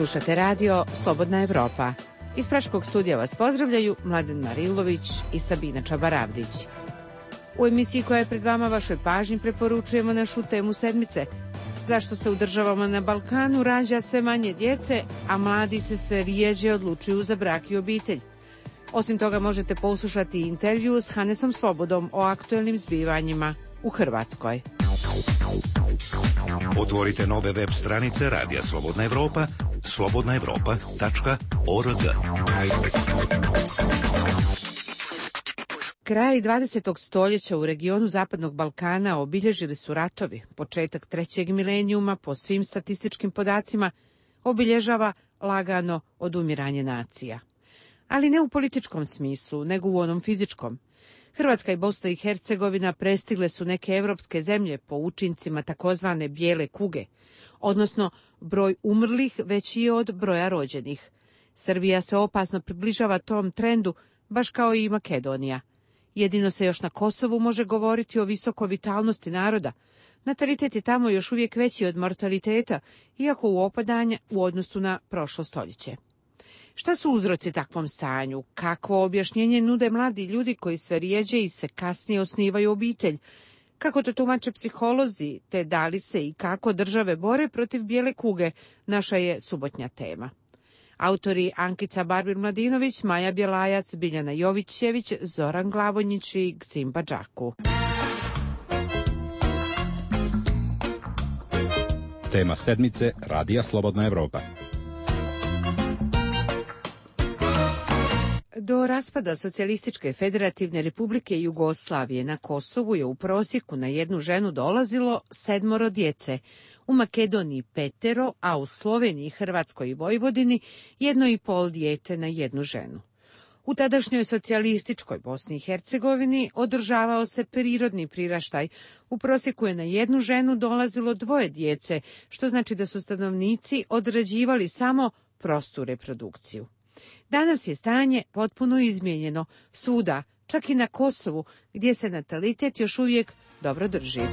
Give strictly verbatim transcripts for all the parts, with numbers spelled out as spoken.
Slušate radio Slobodna Evropa. Iz Praškog studija vas pozdravljaju Mladen Marilović i Sabina Čabaravdić. U emisiji koja je pred vama vašoj pažnji preporučujemo našu temu sedmice. Zašto se u državama na Balkanu rađa sve manje djece, a mladi se sve rijeđe odlučuju za brak i obitelj. Osim toga možete poslušati intervju s Hanesom Svobodom o aktuelnim zbivanjima u Hrvatskoj. Otvorite nove web stranice Radija Slobodna Evropa, slobodna evropa tačka org. Kraj dvadesetog stoljeća u regionu Zapadnog Balkana obilježili su ratovi. Početak trećeg milenijuma, po svim statističkim podacima, obilježava lagano odumiranje nacija. Ali ne u političkom smislu, nego u onom fizičkom. Hrvatska i Bosna i Hercegovina prestigle su neke evropske zemlje po učincima takozvane bijele kuge, odnosno broj umrlih veći je od broja rođenih. Srbija se opasno približava tom trendu, baš kao i Makedonija. Jedino se još na Kosovu može govoriti o visokoj vitalnosti naroda. Natalitet je tamo još uvijek veći od mortaliteta, iako u opadanje u odnosu na prošlo stoljeće. Šta su uzroci takvom stanju? Kakvo objašnjenje nude mladi ljudi koji sve rijeđe i se kasnije osnivaju obitelj? Kako to tumače psiholozi, te da li se i kako države bore protiv bijele kuge, naša je subotnja tema. Autori Ankica Barbir-Mladinović, Maja Bjelajac, Biljana Jović-Ćević, Zoran Glavonjić i Gzim Badžaku. Tema sedmice Radija Slobodna Evropa. Do raspada Socijalističke federativne republike Jugoslavije na Kosovu je u prosjeku na jednu ženu dolazilo sedmoro djece, u Makedoniji petero, a u Sloveniji, Hrvatskoj i Vojvodini jedno i pol dijete na jednu ženu. U tadašnjoj socijalističkoj Bosni i Hercegovini održavao se prirodni priraštaj. U prosjeku je na jednu ženu dolazilo dvoje djece, što znači da su stanovnici odrađivali samo prostu reprodukciju. Danas je stanje potpuno izmijenjeno svuda, čak i na Kosovu, gdje se natalitet još uvijek dobro drži.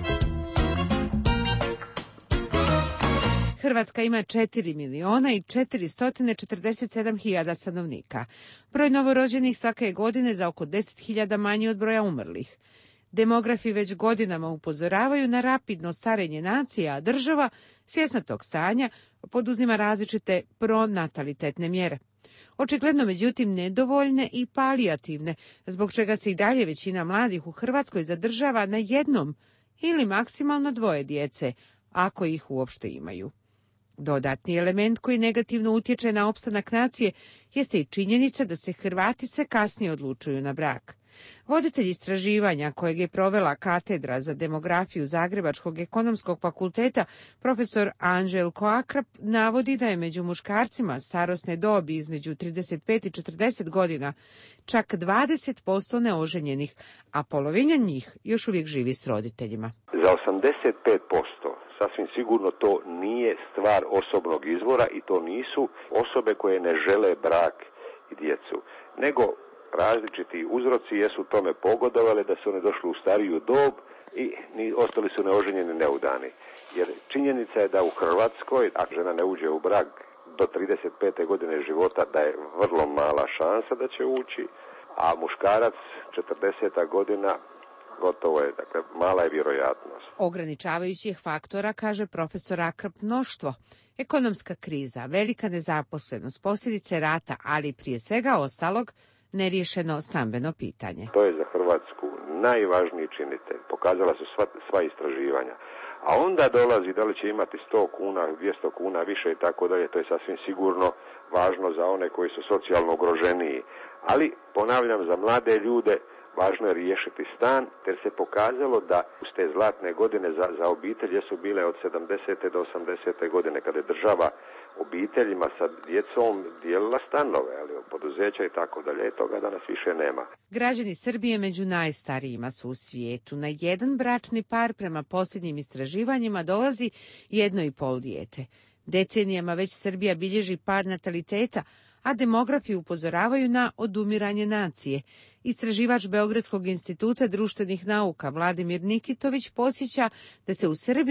Hrvatska ima četiri miliona i četiristo četrdeset sedam hiljada stanovnika. Broj novorođenih svake je godine za oko deset hiljada manji od broja umrlih. Demografi već godinama upozoravaju na rapidno starenje nacija, a država, svjesna tog stanja, poduzima različite pronatalitetne mjere. Očigledno, međutim, nedovoljne i palijativne, zbog čega se i dalje većina mladih u Hrvatskoj zadržava na jednom ili maksimalno dvoje djece, ako ih uopšte imaju. Dodatni element koji negativno utječe na opstanak nacije jeste i činjenica da se Hrvati se kasnije odlučuju na brak. Voditelj istraživanja kojeg je provela katedra za demografiju Zagrebačkog ekonomskog fakulteta, profesor Anđelko Akrap, navodi da je među muškarcima starosne dobi između trideset pet i četrdeset godina čak dvadeset posto neoženjenih, a polovina njih još uvijek živi s roditeljima. Za osamdeset pet posto sasvim sigurno to nije stvar osobnog izvora i to nisu osobe koje ne žele brak i djecu, nego različiti uzroci jesu tome pogodovali da su oni došli u stariju dob i ni ostali su neoženjeni, neudani. Jer činjenica je da u Hrvatskoj, ako žena ne uđe u brak do trideset pete godine života, da je vrlo mala šansa da će ući, a muškarac četrdeseta godina gotovo je, dakle mala je vjerojatnost. Ograničavajućih faktora, kaže profesor Akrap, mnoštvo. Ekonomska kriza, velika nezaposlenost, posljedice rata, ali prije svega ostalog neriješeno stambeno pitanje. To je za Hrvatsku najvažniji činitelj. Pokazala su sva, sva istraživanja. A onda dolazi da li će imati sto kuna, dvjesto kuna više i tako dalje. To je sasvim sigurno važno za one koji su socijalno ugroženiji. Ali, ponavljam, za mlade ljude važno je riješiti stan, jer se pokazalo da uz te zlatne godine za, za obitelje su bile od sedamdesete do osamdesete godine, kada je država obiteljima sa djecom dijelila stanove, ali poduzeća i tako dalje, toga danas više nema. Građani Srbije među najstarijima su u svijetu. Na jedan bračni par prema posljednjim istraživanjima dolazi jedno i pol dijete. Decenijama već Srbija bilježi pad nataliteta, a demografi upozoravaju na odumiranje nacije. Istraživač Beogradskog instituta društvenih nauka Vladimir Nikitović podsjeća da se u Srbiji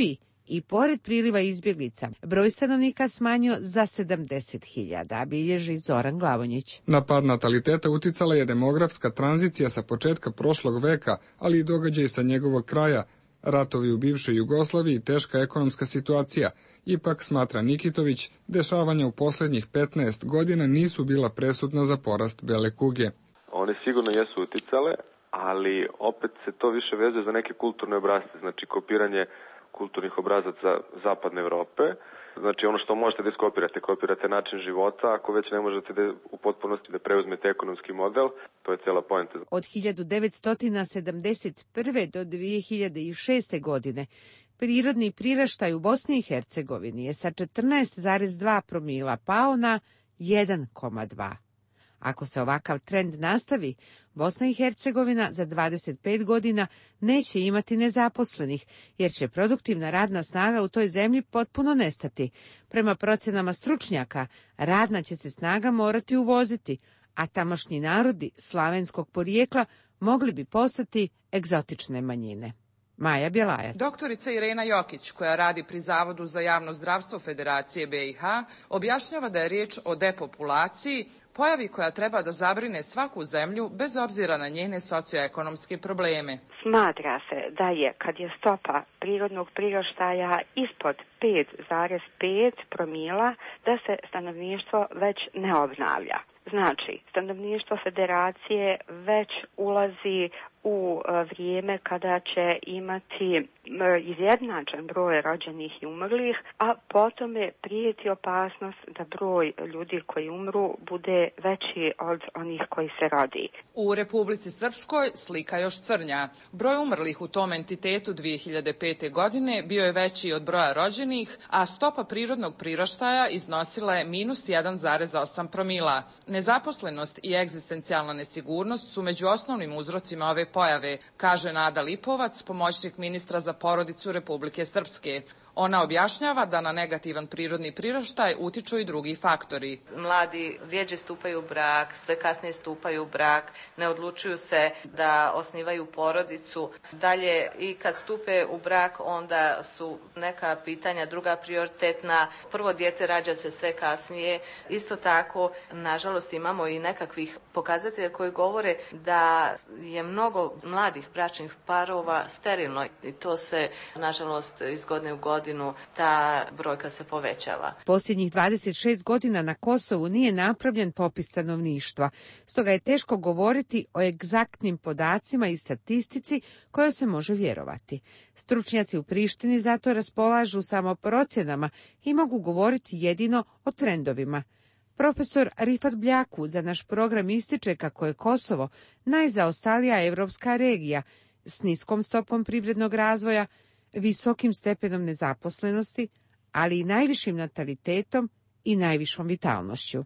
I pored priliva izbjeglica, broj stanovnika smanjio za sedamdeset hiljada, bilježi Zoran Glavonjić. Na pad nataliteta uticala je demografska tranzicija sa početka prošlog veka, ali i događaj sa njegovog kraja, ratovi u bivšoj Jugoslaviji i teška ekonomska situacija. Ipak, smatra Nikitović, dešavanja u posljednjih petnaest godina nisu bila presudna za porast bele kuge. One sigurno jesu uticale, ali opet se to više vezuje za neke kulturne obrasce, znači kopiranje kulturnih obrazaca zapadne Evrope. Znači ono što možete da iskopirate, kopirate način života, ako već ne možete da u potpunosti da preuzmete ekonomski model, to je cijela poenta. Od hiljadu devetsto sedamdeset prve do dvije hiljade šeste. godine prirodni priraštaj u Bosni i Hercegovini je sa četrnaest zarez dva promila pao na jedan zarez dva. Ako se ovakav trend nastavi, Bosna i Hercegovina za dvadeset pet godina neće imati nezaposlenih, jer će produktivna radna snaga u toj zemlji potpuno nestati. Prema procjenama stručnjaka, radna će se snaga morati uvoziti, a tamošnji narodi slavenskog porijekla mogli bi postati egzotične manjine. Maja Bjelajer. Doktorica Irena Jokić, koja radi pri Zavodu za javno zdravstvo Federacije be i ha, objašnjava da je riječ o depopulaciji, pojavi koja treba da zabrine svaku zemlju bez obzira na njene socioekonomske probleme. Smatra se da je, kad je stopa prirodnog priraštaja ispod pet zarez pet promila, da se stanovništvo već ne obnavlja. Znači, stanovništvo federacije već ulazi u vrijeme kada će imati izjednačen broj rođenih i umrlih, a potom je prijeti opasnost da broj ljudi koji umru bude veći od onih koji se rodi. U Republici Srpskoj slika još crnja. Broj umrlih u tom entitetu dvije hiljade pete. godine bio je veći od broja rođenih, a stopa prirodnog priraštaja iznosila je minus jedan zarez osam promila. Nezaposlenost i egzistencijalna nesigurnost su među osnovnim uzrocima ove pojave, kaže Nada Lipovac, pomoćnik ministra za porodicu Republike Srpske. Ona objašnjava da na negativan prirodni priraštaj utiču i drugi faktori. Mladi rjeđe stupaju u brak, sve kasnije stupaju u brak, ne odlučuju se da osnivaju porodicu. Dalje, i kad stupe u brak, onda su neka pitanja druga prioritetna. Prvo dijete rađa se sve kasnije. Isto tako, nažalost, imamo i nekakvih pokazatelja koji govore da je mnogo mladih bračnih parova sterilno i to se, nažalost, iz godine u godinu ta brojka se povećava. Posljednjih dvadeset šest godina na Kosovu nije napravljen popis stanovništva, stoga je teško govoriti o egzaktnim podacima i statistici kojoj se može vjerovati. Stručnjaci u Prištini zato raspolažu samo procjenama i mogu govoriti jedino o trendovima. Profesor Rifat Bljaku za naš program ističe kako je Kosovo najzaostalija evropska regija s niskom stopom privrednog razvoja, visokim stepenom nezaposlenosti, ali i najvišim natalitetom i najvišom vitalnošću.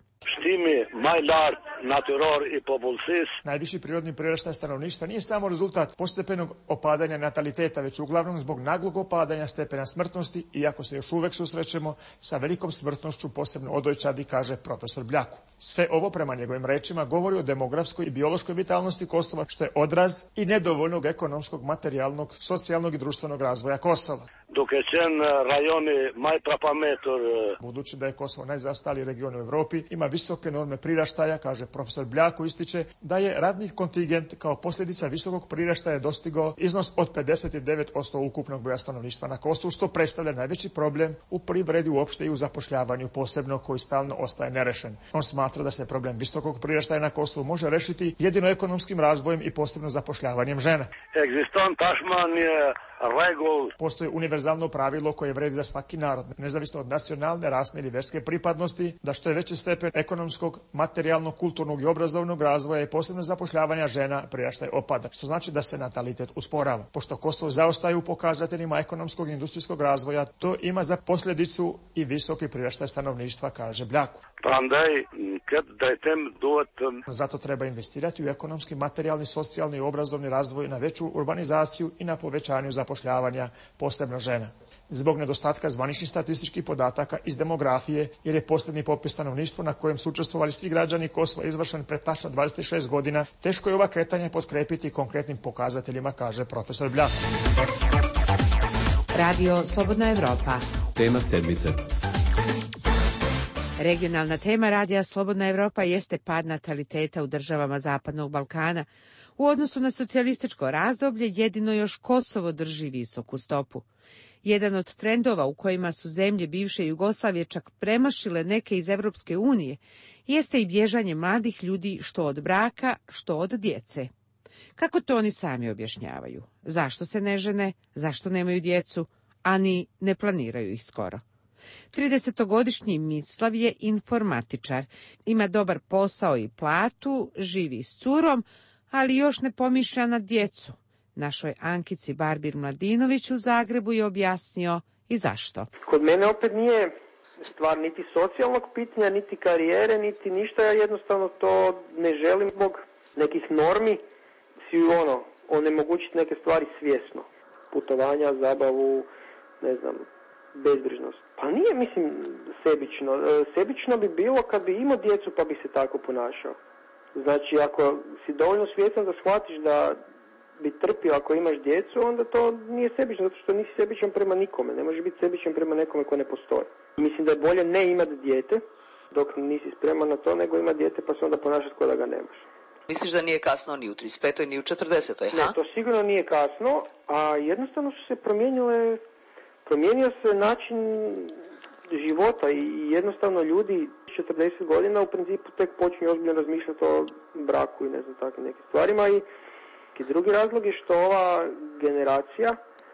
Najviši prirodni priraštaj stanovništva nije samo rezultat postepenog opadanja nataliteta, već uglavnom zbog naglog opadanja stepena smrtnosti, iako se još uvek susrećemo sa velikom smrtnošću, posebno odojčadi, kaže profesor Bljaku. Sve ovo, prema njegovim rečima, govori o demografskoj i biološkoj vitalnosti Kosova, što je odraz i nedovoljnog ekonomskog, materijalnog, socijalnog i društvenog razvoja Kosova. Budući da je Kosovo najzaostaliji region u Evropi, ima visoke norme priraštaja, kaže profesor Bljako, ističe da je radni kontingent kao posljedica visokog priraštaja dostigao iznos od pedeset devet posto ukupnog broja stanovništva na Kosovu, što predstavlja najveći problem u privredi uopšte i u zapošljavanju, posebno koji stalno ostaje nerešen. On smatra da se problem visokog priraštaja na Kosovu može rešiti jedino ekonomskim razvojem i posebno zapošljavanjem žena. Postoji univerzalno pravilo koje vredi za svaki narod, nezavisno od nacionalne, rasne ili verske pripadnosti, da što je veći stepen ekonomskog, materijalnog, kulturnog i obrazovnog razvoja i posebno zapošljavanja žena, priraštaj opada, što znači da se natalitet usporava. Pošto Kosovo zaostaje u pokazateljima ekonomskog i industrijskog razvoja, to ima za posljedicu i visoki priraštaj stanovništva, kaže Bljaku. Zato treba investirati u ekonomski, materijalni, socijalni i obrazovni razvoj, na veću urbanizaciju i na povećanju zapošljavanja, posebno žena. Zbog nedostatka zvaničnih statističkih podataka iz demografije, jer je posljednji popis stanovništva na kojem su učestvovali svi građani Kosova izvršen pred tačno dvadeset šest godina, teško je ova kretanja potkrepiti konkretnim pokazateljima, kaže profesor Bljak. Radio Slobodna Evropa. Tema sedmice. Regionalna tema Radija Slobodna Evropa jeste pad nataliteta u državama Zapadnog Balkana. U odnosu na socijalističko razdoblje jedino još Kosovo drži visoku stopu. Jedan od trendova u kojima su zemlje bivše Jugoslavije čak premašile neke iz Evropske unije jeste i bježanje mladih ljudi što od braka, što od djece. Kako to oni sami objašnjavaju? Zašto se ne žene, zašto nemaju djecu, a ni ne planiraju ih skoro? tridesetogodišnji Mislav je informatičar. Ima dobar posao i platu, živi s curom, ali još ne pomišlja na djecu. Našoj Ankici Barbir Mladinović u Zagrebu je objasnio i zašto. Kod mene opet nije stvar niti socijalnog pitanja, niti karijere, niti ništa. Ja jednostavno to ne želim zbog nekih normi si ono, onemogućiti neke stvari svjesno. Putovanja, zabavu, ne znam, bezbrižnost. Pa nije, mislim, sebično. Sebično bi bilo kad bi imao djecu pa bi se tako ponašao. Znači, ako si dovoljno svjestan da shvatiš da bi trpio ako imaš djecu, onda to nije sebično, zato što nisi sebičan prema nikome. Ne može biti sebičan prema nekome ko ne postoji. Mislim da je bolje ne imati dijete dok nisi spreman na to, nego imati dijete pa se onda ponašati kao da ga nemaš. Misliš da nije kasno ni u trideset petoj ni u četrdesetoj, ha? Ne, to sigurno nije kasno, a jednostavno su se promijenile, promijenio se način života i jednostavno ljudi četrdeset godina u principu tek počinju ozbiljno razmišljati o braku i ne znam takvim nekim stvarima. I, i drugi razlog je što ova generacija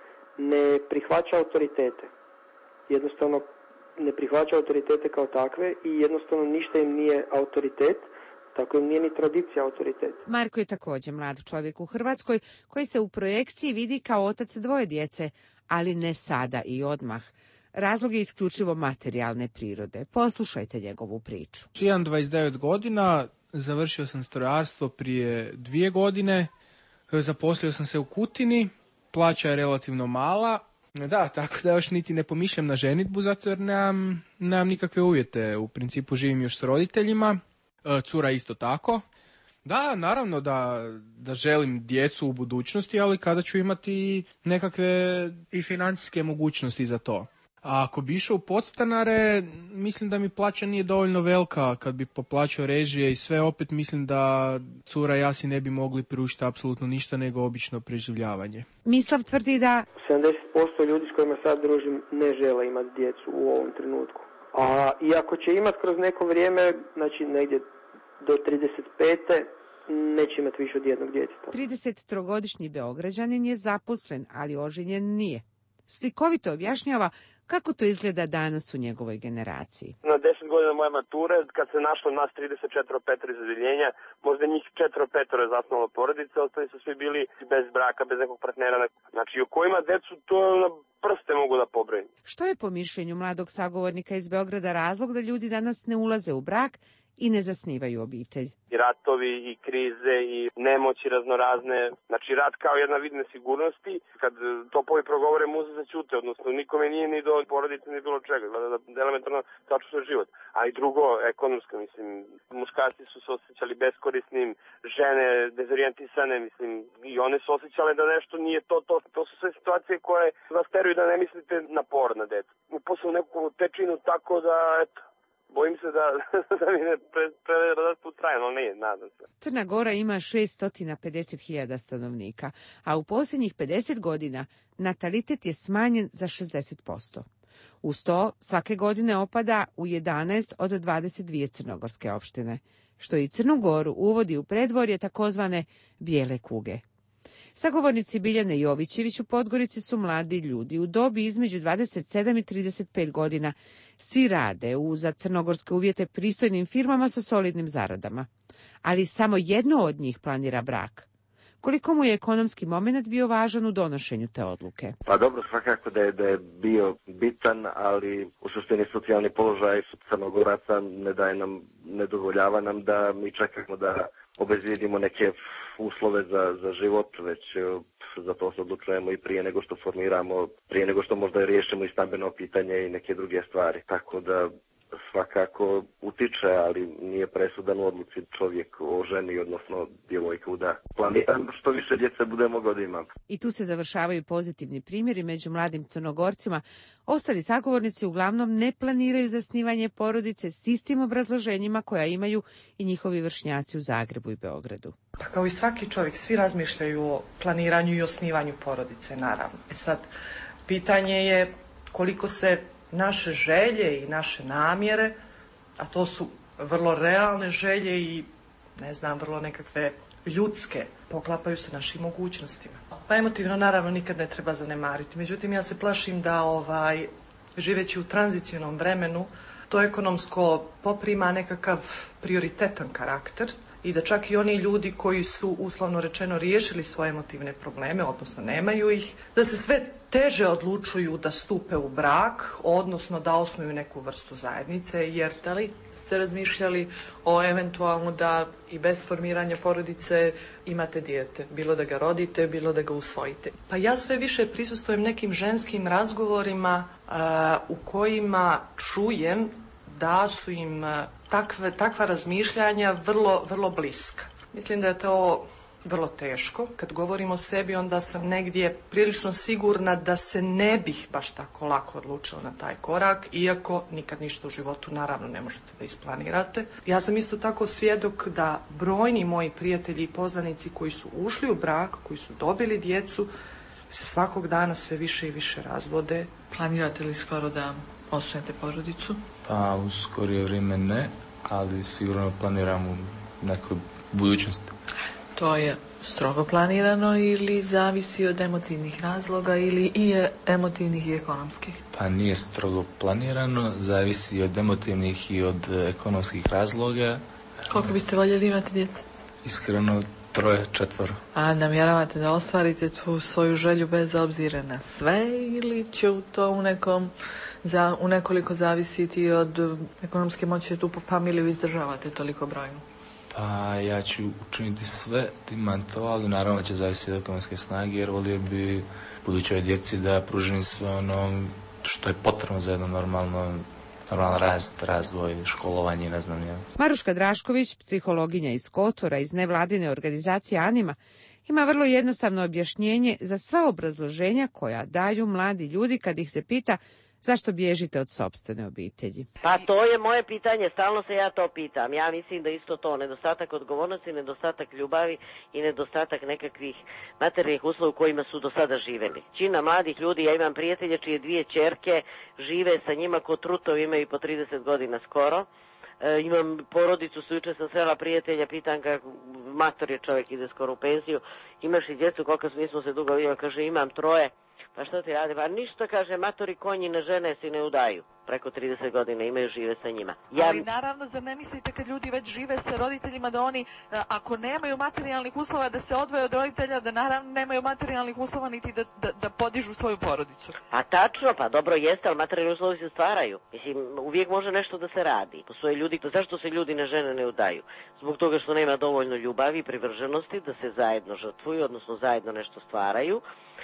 ne prihvaća autoritete. Jednostavno ne prihvaća autoritete kao takve i jednostavno ništa im nije autoritet. Tako nije ni tradicija autoritet. Marko je također mlad čovjek u Hrvatskoj koji se u projekciji vidi kao otac dvoje djece, ali ne sada i odmah. Razlog je isključivo materijalne prirode. Poslušajte njegovu priču. Imam dvadeset devet godina, završio sam strojarstvo prije dvije godine, zaposlio sam se u Kutini, plaća je relativno mala. Da, tako da još niti ne pomišljam na ženitbu, zato jer nemam, nemam nikakve uvjete. U principu živim još s roditeljima. Cura isto tako. Da, naravno da, da želim djecu u budućnosti, ali kada ću imati nekakve i financijske mogućnosti za to. A ako bi išao u podstanare, mislim da mi plaća nije dovoljno velika. Kad bi poplaćao režije i sve, opet mislim da cura i ja si ne bi mogli priuštiti apsolutno ništa nego obično preživljavanje. Mislav tvrdi da sedamdeset posto ljudi s kojima sad družim ne žele imati djecu u ovom trenutku. A i ako će imati kroz neko vrijeme, znači negdje do trideset pete neće imati više od jednog djeteta. tridesettrogodišnji Beograđanin je zaposlen, ali oženjen nije. Slikovito objašnjava kako to izgleda danas u njegovoj generaciji. Na deset godina moje mature, kad se našlo nas trideset četiri petoro iz odeljenja, možda njih četiri petoro je zasnovalo porodice, ostali su svi bili bez braka, bez nekog partnera. Znači, o kojima decu, to na prste mogu da pobrojim. Što je po mišljenju mladog sagovornika iz Beograda razlog da ljudi danas ne ulaze u brak i ne zasnivaju obitelj? I ratovi, i krize, i nemoći raznorazne. Znači, rat kao jedna vid nesigurnosti. Kad topovi progovore, muze zaćute, odnosno nikome nije ni do porodice, ni bilo čega. Da elementarno sačuva život. A i drugo, ekonomsko, mislim, muškarci su se osjećali beskorisnim, žene dezorijentisane, mislim, i one su osjećale da nešto nije to, to. To su sve situacije koje vas teruju da ne mislite na porod na decu. Uposle neku tečinu tako da, eto, bojim se da, da mi ne prerastu trajno, ali ne, nadam se. Crna Gora ima šeststo pedeset hiljada stanovnika, a u posljednjih pedeset godina natalitet je smanjen za šezdeset posto. Uz to svake godine opada u jedanaest od dvadeset dvije crnogorske opštine, što i Crnu Goru uvodi u predvorje takozvane bijele kuge. Sagovornici Biljane Jovićević u Podgorici su mladi ljudi u dobi između dvadeset sedam i trideset pet godina. Svi rade u za crnogorske uvjete pristojnim firmama sa solidnim zaradama. Ali samo jedno od njih planira brak. Koliko mu je ekonomski moment bio važan u donošenju te odluke? Pa dobro, svakako da je, da je bio bitan, ali u suštini socijalni položaj Crnogoraca ne daje nam, ne dozvoljava nam da mi čekamo da obezvijedimo neke uslove za, za život, već za to se odlučujemo i prije nego što formiramo, prije nego što možda riješimo i stambeno pitanje i neke druge stvari. Tako da svakako utiče, ali nije presudan u odluci čovjek o ženi, odnosno djevojku da planira što više djece bude mogao da ima. I tu se završavaju pozitivni primjeri među mladim Crnogorcima. Ostali sagovornici uglavnom ne planiraju zasnivanje porodice s istim obrazloženjima koja imaju i njihovi vršnjaci u Zagrebu i Beogradu. Pa kao i svaki čovjek, svi razmišljaju o planiranju i osnivanju porodice, naravno. E sad, pitanje je koliko se naše želje i naše namjere, a to su vrlo realne želje i, ne znam, vrlo nekakve ljudske, poklapaju se našim mogućnostima. Pa emotivno naravno nikad ne treba zanemariti. Međutim, ja se plašim da ovaj, živeći u tranzicionom vremenu, to ekonomsko poprima nekakav prioritetan karakter i da čak i oni ljudi koji su, uslovno rečeno, riješili svoje emotivne probleme, odnosno nemaju ih, da se sve teže odlučuju da stupe u brak, odnosno da osnuju neku vrstu zajednice, jer da li ste razmišljali o eventualno da i bez formiranja porodice imate dijete, bilo da ga rodite, bilo da ga usvojite. Pa ja sve više prisustvujem nekim ženskim razgovorima a, u kojima čujem da su im takve, takva razmišljanja vrlo, vrlo bliska. Mislim da je to vrlo teško. Kad govorim o sebi, onda sam negdje prilično sigurna da se ne bih baš tako lako odlučila na taj korak, iako nikad ništa u životu naravno ne možete da isplanirate. Ja sam isto tako svjedok da brojni moji prijatelji i poznanici koji su ušli u brak, koji su dobili djecu, se svakog dana sve više i više razvode. Planirate li skoro da osnujete porodicu? Pa u skorije vrijeme ne, ali sigurno planiram u nekoj budućnosti. To je strogo planirano ili zavisi od emotivnih razloga ili i emotivnih i ekonomskih? Pa nije strogo planirano, zavisi od emotivnih i od ekonomskih razloga. Koliko biste voljeli imati djece? Iskreno troje, četvoro. A namjeravate da ostvarite tu svoju želju bez obzira na sve ili će u to u nekom za, u nekoliko zavisiti od ekonomske moći da tu po familiju izdržavate toliko brojnu? Pa ja ću učiniti sve da imam to, ali naravno će zavisiti od ekonomske snage, jer volio bi budućoj djeci da pružim sve ono što je potrebno za jedno normalno, normalan rast, razvoj, školovanje, ne znam ja. Maruška Drašković, psihologinja iz Kotora iz nevladine organizacije Anima, ima vrlo jednostavno objašnjenje za sva obrazloženja koja daju mladi ljudi kad ih se pita zašto bježite od sopstvene obitelji. Pa to je moje pitanje, stalno se ja to pitam. Ja mislim da isto to, nedostatak odgovornosti, nedostatak ljubavi i nedostatak nekakvih materijalnih uslova u kojima su do sada živjeli. Čina mladih ljudi, ja imam prijatelje čije dvije ćerke žive sa njima ko trutovi, imaju po trideset godina skoro. E, imam porodicu, jučer sam srela prijatelja, pitan ga, mator je čovjek, ide skoro u penziju, imaš i djecu, koliko nismo se dugo vidjeli, kaže imam troje. Pa što ti radi? Pa ništa, kaže, matori konji ne žene si ne udaju. Preko trideset godina imaju, žive sa njima. Ja... Ali naravno, zar ne mislite kad ljudi već žive sa roditeljima da oni, ako nemaju materijalnih uslova da se odvoje od roditelja, da naravno nemaju materijalnih uslova niti da, da, da podižu svoju porodicu? Pa tačno, pa dobro jeste, ali materijalni uslovi se stvaraju. Mislim, uvijek može nešto da se radi. Postoje ljudi, to zašto se ljudi ne žene ne udaju? Zbog toga što nema dovoljno ljubavi i privrženosti da se zajedno žrtvuju, odnosno zajedno nešto stvaraju.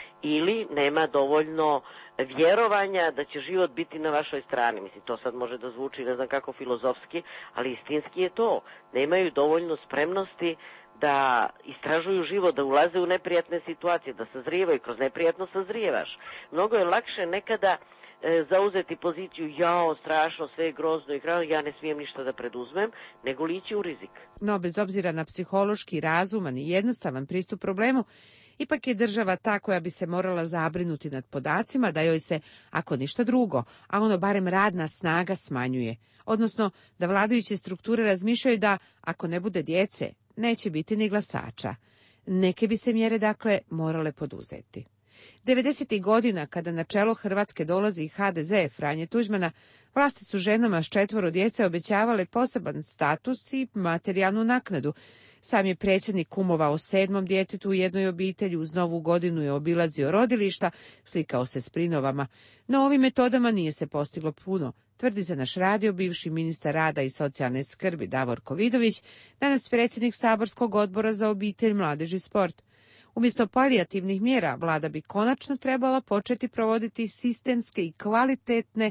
Ili nema dovoljno vjerovanja da će život biti na vašoj strani. Mislim, to sad može da zvuči ne znam kako filozofski, ali istinski je to. Nemaju dovoljno spremnosti da istražuju život, da ulaze u neprijatne situacije, da sazrijevaju, kroz neprijatno sazrijevaš. Mnogo je lakše nekada e, zauzeti poziciju, jao, strašno, sve je grozno i grozno, ja ne smijem ništa da preduzmem, nego li ići u rizik. No, bez obzira na psihološki, razuman i jednostavan pristup problemu, ipak je država ta koja bi se morala zabrinuti nad podacima da joj se, ako ništa drugo, a ono barem radna snaga smanjuje. Odnosno, da vladajuće strukture razmišljaju da, ako ne bude djece, neće biti ni glasača. Neke bi se mjere, dakle, morale poduzeti. devedesetih godina, kada na čelo Hrvatske dolazi ha de ze Franje Tuđmana, vlasti su ženama s četvoro djece obećavale poseban status i materijalnu naknadu. Sam je predsjednik kumovao sedmom djetetu u jednoj obitelji, uz Novu godinu je obilazio rodilišta, slikao se s prinovama. No ovim metodama nije se postiglo puno, tvrdi za naš radio bivši ministar rada i socijalne skrbi Davorko Vidović, danas predsjednik saborskog odbora za obitelj, mladež i sport. Umjesto palijativnih mjera, vlada bi konačno trebala početi provoditi sistemske i kvalitetne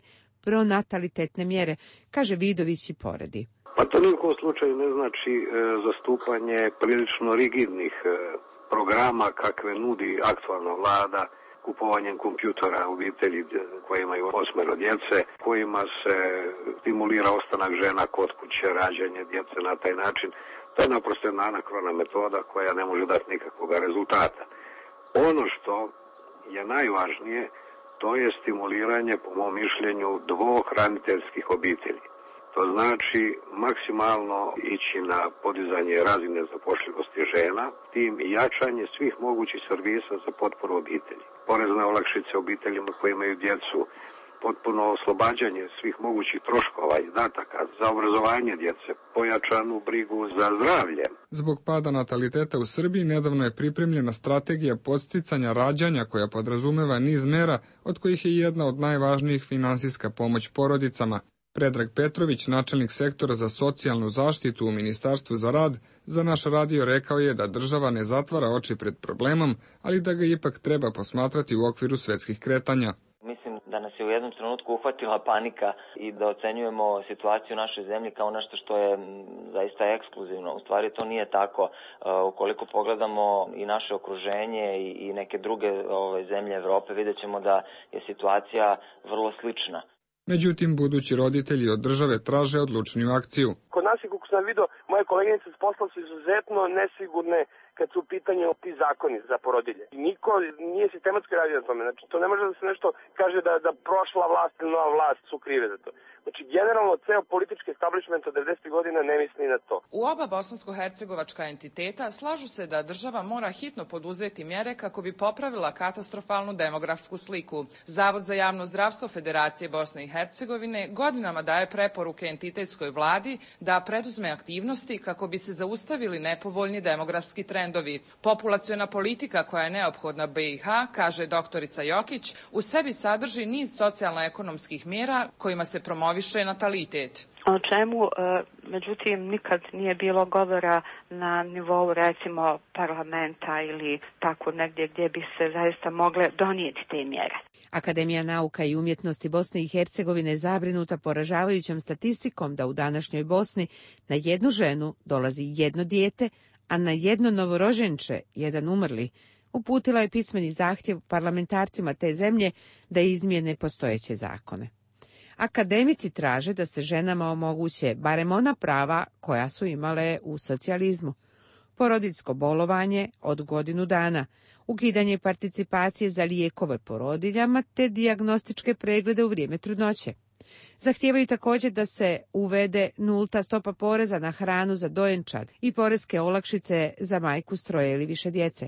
pronatalitetne mjere, kaže Vidović i poredi. Pa to ni u kom slučaju ne znači e, zastupanje prilično rigidnih e, programa kakve nudi aktualna vlada, kupovanjem kompjutora obitelji koje imaju osmero djece, kojima se stimulira ostanak žena kod kuće, rađanje djece na taj način. To je naprosto jedna anakrona metoda koja ne može dati nikakvog rezultata. Ono što je najvažnije, to je stimuliranje, po mom mišljenju, dvohraniteljskih obitelji. To znači maksimalno ići na podizanje razine zapošljivosti žena, tim i jačanje svih mogućih servisa za potporu obitelji. Porezne olakšice obiteljima koji imaju djecu, potpuno oslobađanje svih mogućih troškova i izdataka za obrazovanje djece, pojačanu brigu za zdravlje. Zbog pada nataliteta u Srbiji nedavno je pripremljena strategija podsticanja rađanja koja podrazumeva niz mera, od kojih je jedna od najvažnijih finansijska pomoć porodicama. Predrag Petrović, načelnik sektora za socijalnu zaštitu u Ministarstvu za rad, za naš radio rekao je da država ne zatvara oči pred problemom, ali da ga ipak treba posmatrati u okviru svetskih kretanja. Mislim da nas je u jednom trenutku uhvatila panika i da ocenjujemo situaciju u našoj zemlji kao nešto što je zaista ekskluzivno. U stvari to nije tako. Ukoliko pogledamo i naše okruženje i neke druge ove, zemlje Evrope, vidjet ćemo da je situacija vrlo slična. Međutim, budući roditelji od države traže odlučniju akciju. Kod nas je, kako sam vidio, moje koleginice s posla su izuzetno nesigurne kad su u pitanju ti zakoni za porodilje. Niko nije sistematski radio na tome. Znači, to ne može da se nešto kaže da, da prošla vlast ili nova vlast su krive za to. Znači, generalno, ceo politički establishment od devedesetih godina ne misli na to. U oba bosansko-hercegovačka entiteta slažu se da država mora hitno poduzeti mjere kako bi popravila katastrofalnu demografsku sliku. Zavod za javno zdravstvo Federacije Bosne i Hercegovine godinama daje preporuke entitetskoj vladi da preduzme aktivnosti kako bi se zaustavili nepovoljni demografski trendovi. Populaciona politika koja je neophodna B i H, kaže doktorica Jokić, u sebi sadrži niz socijalno-ekonomskih mjera kojima se promoviše natalitet. O čemu, međutim, nikad nije bilo govora na nivou, recimo, parlamenta ili tako negdje gdje bi se zaista mogle donijeti te mjere. Akademija nauka i umjetnosti Bosne i Hercegovine je zabrinuta poražavajućom statistikom da u današnjoj Bosni na jednu ženu dolazi jedno dijete, a na jedno novorođenče jedan umrli. Uputila je pismeni zahtjev parlamentarcima te zemlje da izmijene postojeće zakone. Akademici traže da se ženama omoguće barem ona prava koja su imale u socijalizmu. Porodiljsko bolovanje od godinu dana, ukidanje participacije za lijekove porodiljama te dijagnostičke preglede u vrijeme trudnoće. Zahtijevaju također da se uvede nulta stopa poreza na hranu za dojenčad i poreske olakšice za majku s troje ili više djece.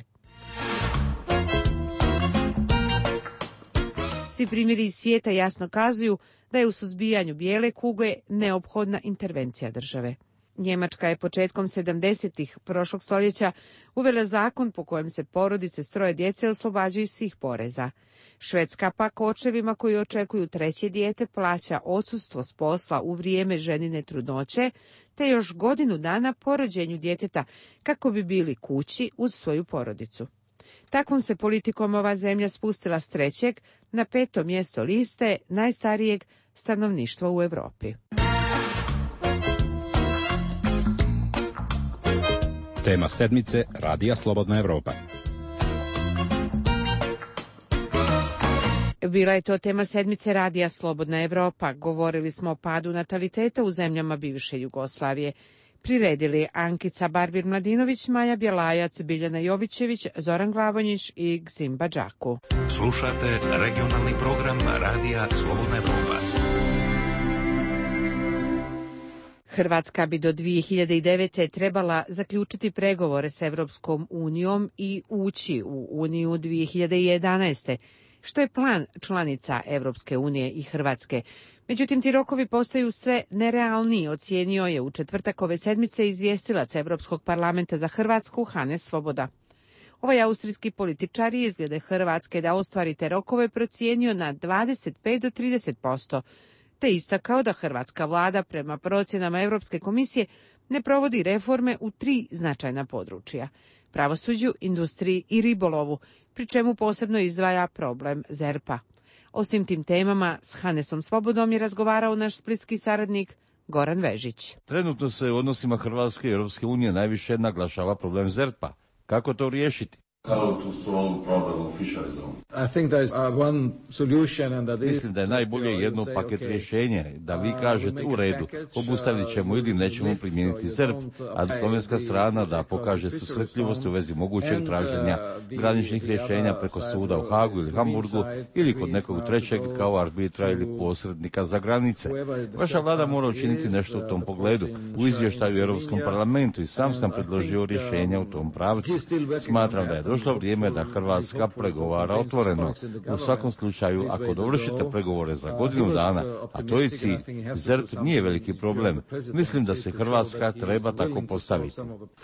Svi primjeri iz svijeta jasno kazuju da je u suzbijanju bijele kuge neophodna intervencija države. Njemačka je početkom sedamdesetih prošlog stoljeća uvela zakon po kojem se porodice s troje djece oslobađaju svih poreza. Švedska pak očevima koji očekuju treće dijete plaća odsustvo s posla u vrijeme ženine trudnoće, te još godinu dana po rođenju djeteta kako bi bili kući uz svoju porodicu. Takvom se politikom ova zemlja spustila s trećeg na peto mjesto liste najstarijeg stanovništva u Europi. Tema sedmice Radija Slobodna Evropa. Bila je to tema sedmice Radija Slobodna Evropa. Govorili smo o padu nataliteta u zemljama bivše Jugoslavije. Priredili Ankica Barbir-Mladinović, Maja Bjelajac, Biljana Jovićević, Zoran Glavonjić i Gzim Badžaku. Slušate regionalni program Radija Slobodna Evropa. Hrvatska bi do dvije hiljade devete. trebala zaključiti pregovore s Evropskom unijom i ući u Uniju dvije hiljade jedanaeste. što je plan članica Evropske unije i Hrvatske. Međutim, ti rokovi postaju sve nerealniji, ocijenio je u četvrtak ove sedmice izvjestilac Evropskog parlamenta za Hrvatsku Hanes Svoboda. Ovaj austrijski političar je izglede Hrvatske da ostvari te rokove procijenio na dvadeset pet do trideset posto, te istakao da hrvatska vlada prema procjenama Europske komisije ne provodi reforme u tri značajna područja: pravosuđu, industriji i ribolovu, pri čemu posebno izdvaja problem Z E R P-a. O svim tim temama s Hanesom Svobodom je razgovarao naš splitski saradnik Goran Vežić. Trenutno se u odnosima Hrvatske i Europske unije najviše naglašava problem Z E R P-a. Kako to riješiti? Mislim da je najbolje jedno paket rješenje, da vi kažete u redu, obustavit ćemo ili nećemo primijeniti Z E R P, a slovenska strana da pokaže susretljivost u vezi mogućeg traženja graničnih rješenja preko suda u Hagu ili Hamburgu ili kod nekog trećeg kao arbitra ili posrednika za granice. Vaša vlada mora učiniti nešto u tom pogledu. U izvještaju u Europskom parlamentu i sam sam predložio rješenja u tom pravcu. Smatram da je došlo vrijeme da Hrvatska pregovara otvoreno. U svakom slučaju, ako dovršite pregovore za godinu dana, a to je cilj, Z E R P nije veliki problem. Mislim da se Hrvatska treba tako postaviti.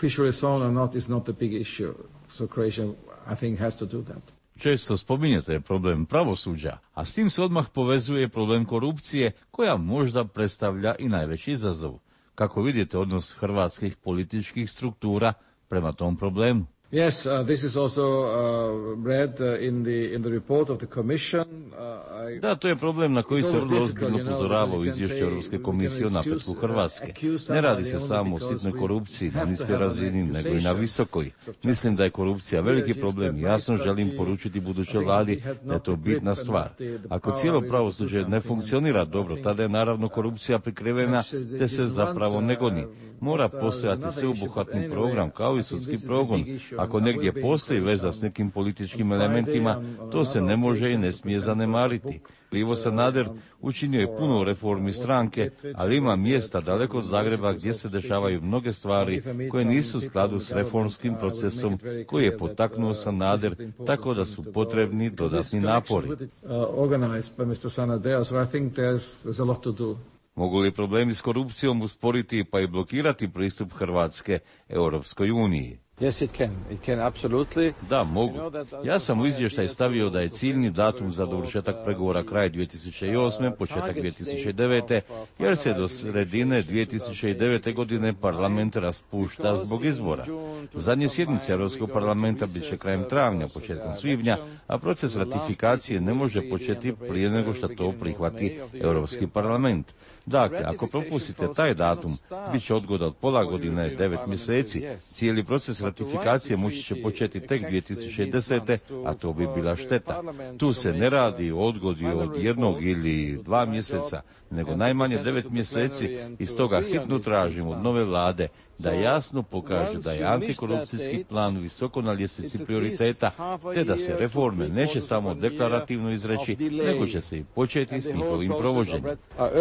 Često spominjete problem pravosuđa, a s tim se odmah povezuje problem korupcije, koja možda predstavlja i najveći izazov. Kako vidite odnos hrvatskih političkih struktura prema tom problemu? Yes, uh, this is also uh, read uh, in the in the report of the Commission. Uh, I... Da, to je problem na koji se vrlo ozbiljno upozorava u izvješću Europske komisije o napretku Hrvatske. Ne radi se samo o sitnoj korupciji na niskoj razini, nego i na visokoj. Mislim da je korupcija veliki problem i jasno želim poručiti budućoj vladi da je to bitna stvar. Ako cijelo pravosuđe ne funkcionira dobro, tada je naravno korupcija prikrivena, te se zapravo ne goni. Mora postojati sveobuhvatni program, kao i sudski progon. Ako negdje postoji veza s nekim političkim elementima, to se ne može i ne smije zanemariti. Ivo Sanader učinio je puno reformi stranke, ali ima mjesta daleko od Zagreba gdje se dešavaju mnoge stvari koje nisu u skladu s reformskim procesom koji je potaknuo Sanader, tako da su potrebni dodatni napori. Mogu li problemi s korupcijom usporiti pa i blokirati pristup Hrvatske Europskoj uniji? Yes, it can. It can absolutely. Da, mogu. Ja sam u izvještaj stavio da je ciljni datum za dovršetak pregovora kraj dvije tisuće osme, početak dvije tisuće devete, jer se do sredine dvije tisuće devete godine parlament raspušta zbog izbora. Zadnje sjednice Europskog parlamenta bit će krajem travnja, početkom svibnja, a proces ratifikacije ne može početi prije nego što to prihvati Europski parlament. Dakle, ako propustite taj datum, bit će odgoda od pola godine, devet mjeseci. Cijeli proces ratifikacije moći će početi tek dvije tisuće desete, a to bi bila šteta. Tu se ne radi o odgodi od jednog ili dva mjeseca, nego najmanje devet mjeseci i stoga hitno tražimo od nove vlade da jasno pokaže da je antikorupcijski plan visoko na ljestvici prioriteta, te da se reforme neće samo deklarativno izreći, nego će se i početi s njihovim provođenjem.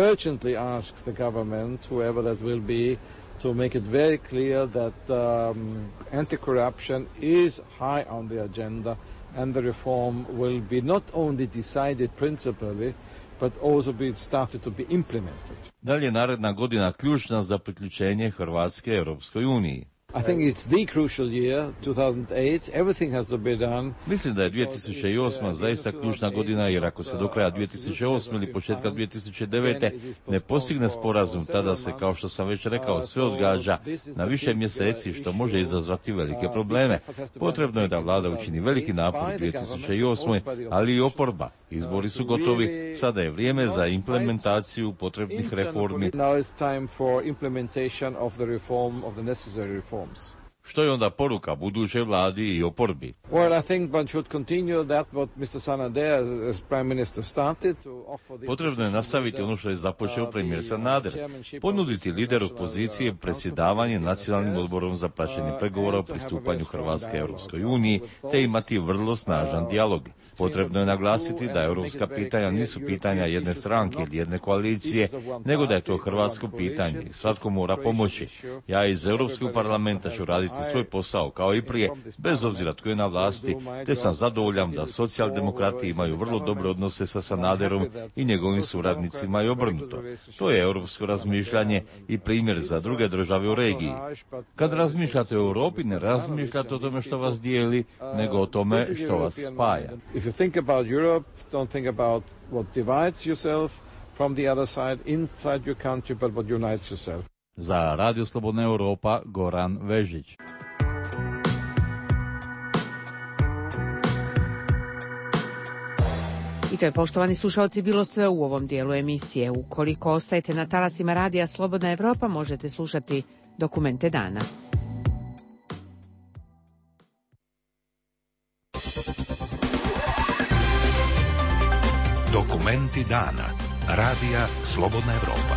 To make it very clear that um, anti-corruption is high on the agenda and the reform will be not only decided principally, but also be started to be implemented. Dalje naredna godina ključna za priključenje Hrvatske Europskoj uniji. I think it's the crucial year, two thousand eight. Everything has to be done. Mislim da je dvije tisuće osma zaista ključna godina, jer ako se do kraja dvije tisuće osme ili početka dvije tisuće devete ne postigne sporazum, tada se, kao što sam već rekao, sve odgađa na više mjeseci, što može izazvati velike probleme. Potrebno je da vlada učini veliki napor u dvije tisuće osme, ali i oporba. Izbori su gotovi, sada je vrijeme za implementaciju potrebnih reformi. Now is time for implementation of the reform of the necessary reforms. Što je onda poruka budućoj vladi i oporbi? Well, I think one should continue that what mister Sanader as prime minister started to offer the... Potrebno je nastaviti ono što je započeo premijer Sanader, ponuditi lideru opozicije predsjedavanje Nacionalnim odborom za praćenje pregovora o pristupanju Hrvatske Europskoj uniji, te imati vrlo snažan dijalog. Potrebno je naglasiti da europska pitanja nisu pitanja jedne stranke ili jedne koalicije, nego da je to hrvatsko pitanje i svatko mora pomoći. Ja iz Europskog parlamenta ću raditi svoj posao kao i prije, bez obzira tko je na vlasti, te sam zadovoljan da socijaldemokrati imaju vrlo dobre odnose sa Sanaderom i njegovim suradnicima i obrnuto. To je europsko razmišljanje i primjer za druge države u regiji. Kad razmišljate o Europi, ne razmišljate o tome što vas dijeli, nego o tome što vas spaja. If you think about Europe, don't think about what divides yourself from the other side inside your country, but what unites yourself. Za Radio Slobodna Europa, Goran Vežić. I to je, poštovani slušalci, bilo sve u ovom dijelu emisije. Ukoliko ostajete na talasima Radija Slobodna Evropa, možete slušati Dokumente dana. Dokumenti dana. Radija Slobodna Evropa.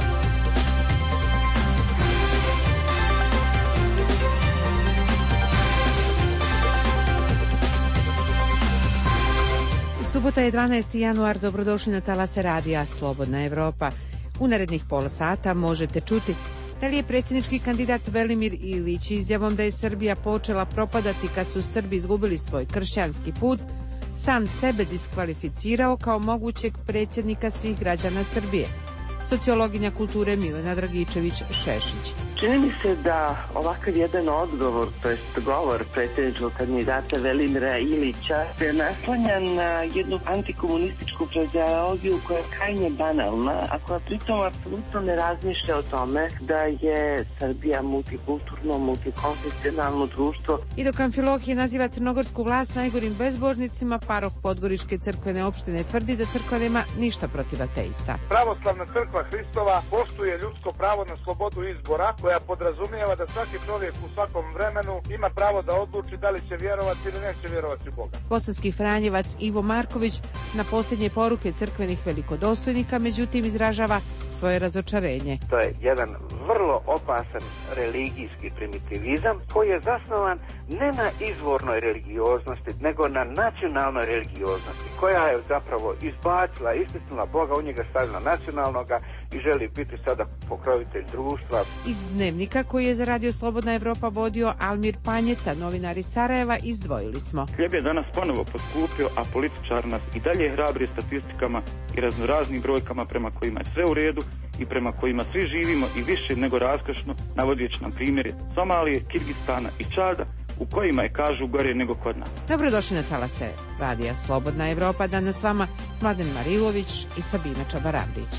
Subota je dvanaesti januar, dobrodošli na talase Radija Slobodna Evropa. U narednih pola sata možete čuti da li je predsjednički kandidat Velimir Ilić izjavom da je Srbija počela propadati kad su Srbi izgubili svoj kršćanski put, sam sebe diskvalificirao kao mogućeg predsjednika svih građana Srbije. Sociologinja kulture Milena Dragičević-Šešić. Čini mi se da ovakav jedan odgovor, to jest govor predsjedničkog kandidata Velimira Ilića je naslanjan na jednu antikomunističku frazeologiju koja je krajnje banalna, a koja pritom apsolutno ne razmišlja o tome da je Srbija multikulturno, multikonfesionalno društvo. I dok Amfilohije naziva crnogorsku vlast najgorim bezbožnicima, paroh Podgoriške crkvene opštine tvrdi da crkva nema ništa protiv ateista. Pravoslavna crkva Hristova poštuje ljudsko pravo na slobodu izbora, koja podrazumijeva da svaki čovjek u svakom vremenu ima pravo da odluči da li će vjerovati ili neće vjerovati u Boga. Bosanski Franjevac Ivo Marković na posljednje poruke crkvenih velikodostojnika međutim izražava svoje razočarenje. To je jedan vrlo opasan religijski primitivizam koji je zasnovan ne na izvornoj religioznosti, nego na nacionalnoj religioznosti, koja je zapravo izbacila, istisnula Boga, u njega stavila nacionalnoga i želi biti sada pokrovitelj društva. Iz Dnevnika koji je za Radio Slobodna Evropa vodio Almir Panjeta, novinar iz Sarajeva, izdvojili smo. Hljeb je danas ponovo poskupio, a političar nas i dalje hrabri statistikama i raznoraznim brojkama prema kojima je sve u redu i prema kojima svi živimo i više nego raskošno, navodeći nam primjere Somalije, Kirgistana i Čada, u kojima je, kažu, gore nego kod nas. Dobrodošli na talase Radija Slobodna Evropa. Danas s vama Mladen Marilović i Sabina Čabaravrić.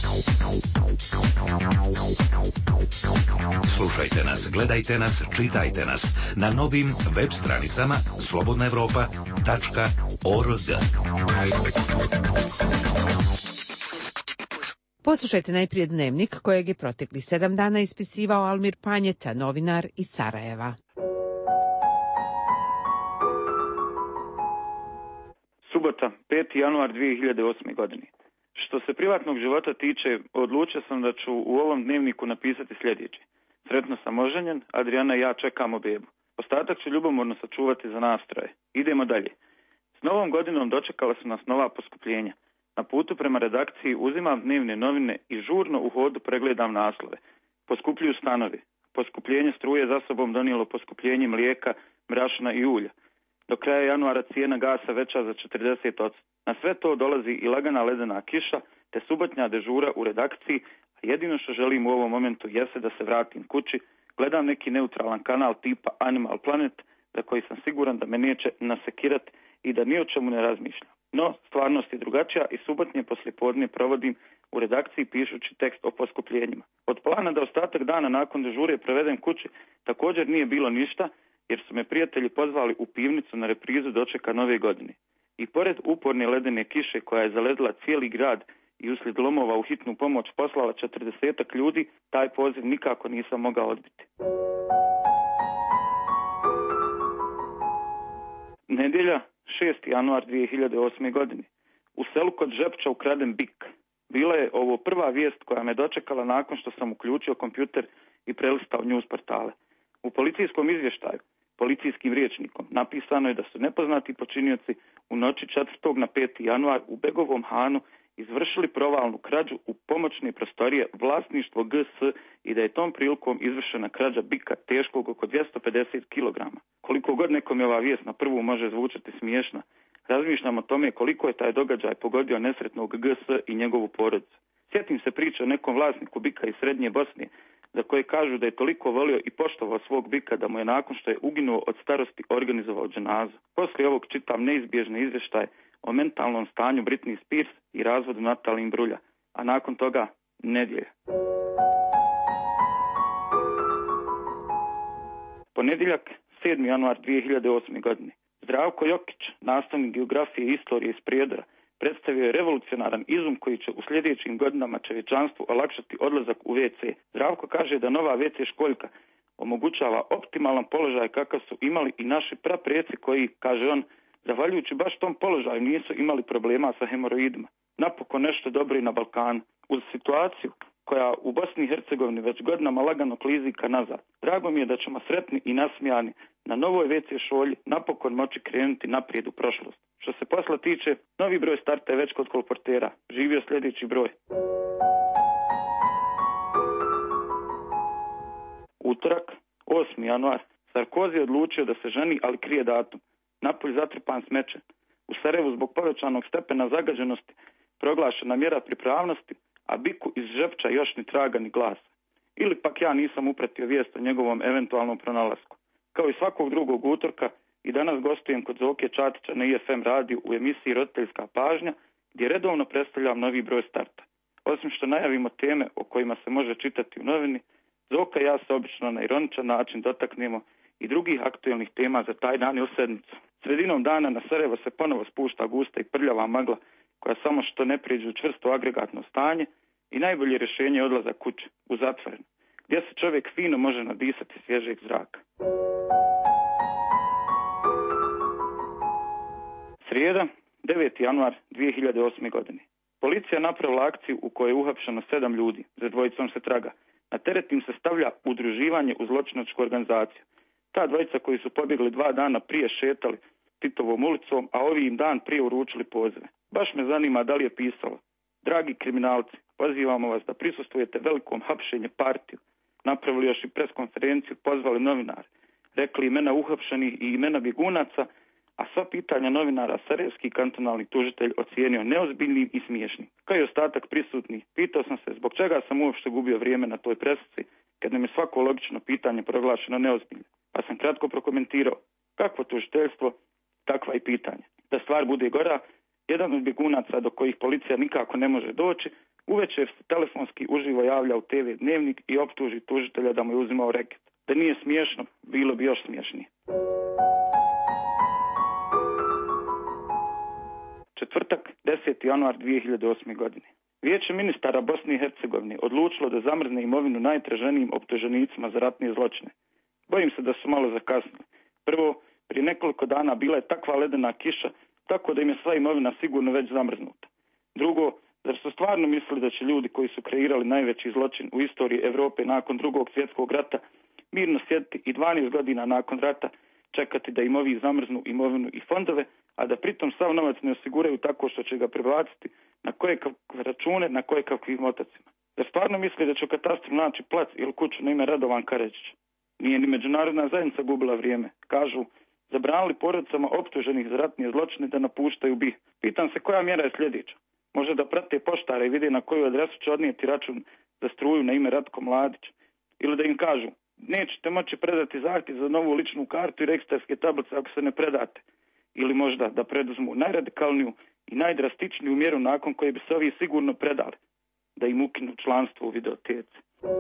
Slušajte nas, gledajte nas, čitajte nas na novim web stranicama slobodna evropa tačka org. Poslušajte najprije Dnevnik kojeg je protekli sedam dana ispisivao Almir Panjeta, novinar iz Sarajeva. Subota, peti januar dvije hiljade osme. godine. Što se privatnog života tiče, odlučio sam da ću u ovom dnevniku napisati sljedeće. Sretno sam oženjen, Adriana i ja čekamo bebu. Ostatak ću ljubomorno sačuvati za nas troje. Idemo dalje. S novom godinom dočekala su nas nova poskupljenja. Na putu prema redakciji uzimam dnevne novine i žurno u hodu pregledam naslove. Poskupljuju stanovi. Poskupljenje struje za sobom donijelo poskupljenje mlijeka, brašna i ulja. Do kraja januara cijena gasa veća za četrdeset posto. Na sve to dolazi i lagana ledena kiša, te subotnja dežura u redakciji, a jedino što želim u ovom momentu jeste da se vratim kući, gledam neki neutralan kanal tipa Animal Planet, za koji sam siguran da me neće nasekirati i da ni o čemu ne razmišljam. No, stvarnost je drugačija i subotnje poslijepodne provodim u redakciji pišući tekst o poskupljenjima. Od plana da ostatak dana nakon dežure provedem kući također nije bilo ništa, jer su me prijatelji pozvali u pivnicu na reprizu dočeka nove godine. I pored uporne ledene kiše koja je zaledila cijeli grad i uslijed lomova u hitnu pomoć poslala četrdesetak ljudi, taj poziv nikako nisam mogao odbiti. Nedjelja, šesti januar dvije hiljade osme. godine. U selu kod Žepča ukraden bik. Bila je ovo prva vijest koja me dočekala nakon što sam uključio kompjuter i prelistao news portale. U policijskom izvještaju, policijskim rječnikom, napisano je da su nepoznati počinioci u noći četvrtog na peti januar u Begovom Hanu izvršili provalnu krađu u pomoćne prostorije vlasništvo G S i da je tom prilikom izvršena krađa bika teškog oko dvjesto pedeset kilograma. Koliko god nekom je ova vijest na prvu može zvučati smiješna, razmišljam o tome koliko je taj događaj pogodio nesretnog G S i njegovu porodicu. Sjetim se priče o nekom vlasniku bika iz Srednje Bosne, za koje kažu da je toliko volio i poštovao svog bika da mu je nakon što je uginuo od starosti organizovao dženazu. Poslije ovog čitam neizbježne izvještaje o mentalnom stanju Britney Spears i razvodu Natalie Imbruglia, a nakon toga nedjelja. Ponedjeljak, sedmi januar dvije hiljade osme. godine. Zdravko Jokić, nastavnik geografije i istorije iz Prijedora, predstavio je revolucionaran izum koji će u sljedećim godinama čovječanstvu olakšati odlazak u ve ce. Zdravko kaže da nova ve ce školjka omogućava optimalan položaj kakav su imali i naši prapreci koji, kaže on, zahvaljujući baš tom položaju nisu imali problema sa hemoroidima. Napokon nešto dobro i na Balkanu. Uz situaciju koja u Bosni i Hercegovini već godinama lagano klizi ka nazad. Drago mi je da ćemo sretni i nasmijani na novoj ve ce šolji napokon moći krenuti naprijed u prošlost. Što se posla tiče, novi broj starta je već kod kolportera. Živio sljedeći broj. Utorak, osmi januar, Sarkozy je odlučio da se ženi, ali krije datum. Napolj zatrpan smećem. U Sarajevu zbog povećanog stepena zagađenosti proglašena mjera pripravnosti, a biku iz Žepča još ni traga ni glasa. Ili pak ja nisam upratio vijest o njegovom eventualnom pronalasku. Kao i svakog drugog utorka, i danas gostujem kod Zoke Čatića na i ef em radiju u emisiji Roditeljska pažnja, gdje redovno predstavljam novi broj starta. Osim što najavimo teme o kojima se može čitati u novini, Zoka i ja se obično na ironičan način dotaknemo i drugih aktuelnih tema za taj dan i sedmicu. Sredinom dana na Sarajevo se ponovo spušta gusta i prljava magla koja samo što ne prijeđe u čvrsto agregatno stanje i najbolje rješenje je odlazak kuće, u zatvoren, gdje se čovjek fino može nadisati svježeg zraka. Srijeda, deveti januar dvije hiljade osme. godine. Policija napravila akciju u kojoj je uhapšeno sedam ljudi, za dvojicom se traga. Na teret im se stavlja udruživanje u zločinačku organizaciju. Ta dvojica koji su pobjegli dva dana prije šetali Titovom ulicom, a ovi im dan prije uručili pozive. Baš me zanima da li je pisalo: dragi kriminalci, pozivamo vas da prisustvujete velikom hapšenju partiju. Napravili još i preskonferenciju, pozvali novinare. Rekli imena uhapšenih i imena bjegunaca, a sva pitanja novinara sarajevski kantonalni tužitelj ocijenio neozbiljnim i smiješnim. Kao i ostatak prisutnih, pitao sam se zbog čega sam uopšte gubio vrijeme na toj presici, kad nam je svako logično pitanje proglašeno neozbiljno. Pa sam kratko prokomentirao: kakvo tužiteljstvo, takva i pitanja. Da stvar bude gora, jedan od bjegunaca do kojih policija nikako ne može doći, uveče se telefonski uživo javlja u te ve Dnevnik i optuži tužitelja da mu je uzimao reket. Da nije smiješno, bilo bi još smiješnije. Četvrtak, deseti januar dvije hiljade osme. godine. Vijeće ministara Bosne i Hercegovine odlučilo da zamrzne imovinu najtraženijim optuženicima za ratne zločine. Bojim se da su malo zakasnili. Prvo, prije nekoliko dana bila je takva ledena kiša, tako da im je sva imovina sigurno već zamrznuta. Drugo, zar su stvarno mislili da će ljudi koji su kreirali najveći zločin u istoriji Europe nakon drugog svjetskog rata mirno sjediti i dvanaest godina nakon rata čekati da im ovi zamrznu imovinu i fondove, a da pritom sav novac ne osiguraju tako što će ga prebaciti na koje kakve račune, na koje kakvim otocima? Zar stvarno misli da će u katastru naći plac ili kuću na ime Radovan Karadžić? Nije ni međunarodna zajednica gubila vrijeme. Kažu, zabranili porodicama optuženih za ratne zločine da napuštaju BiH. Pitam se koja mjera je sljedeća. Može da prate poštare i vide na koju adresu će odnijeti račun za struju na ime Ratko Mladić. Ili da im kažu, nećete moći predati zahtjev za novu ličnu kartu i registarske tablice ako se ne predate. Ili možda da preduzmu najradikalniju i najdrastičniju mjeru nakon koje bi se ovi sigurno predali, da im ukinu članstvo u videoteci.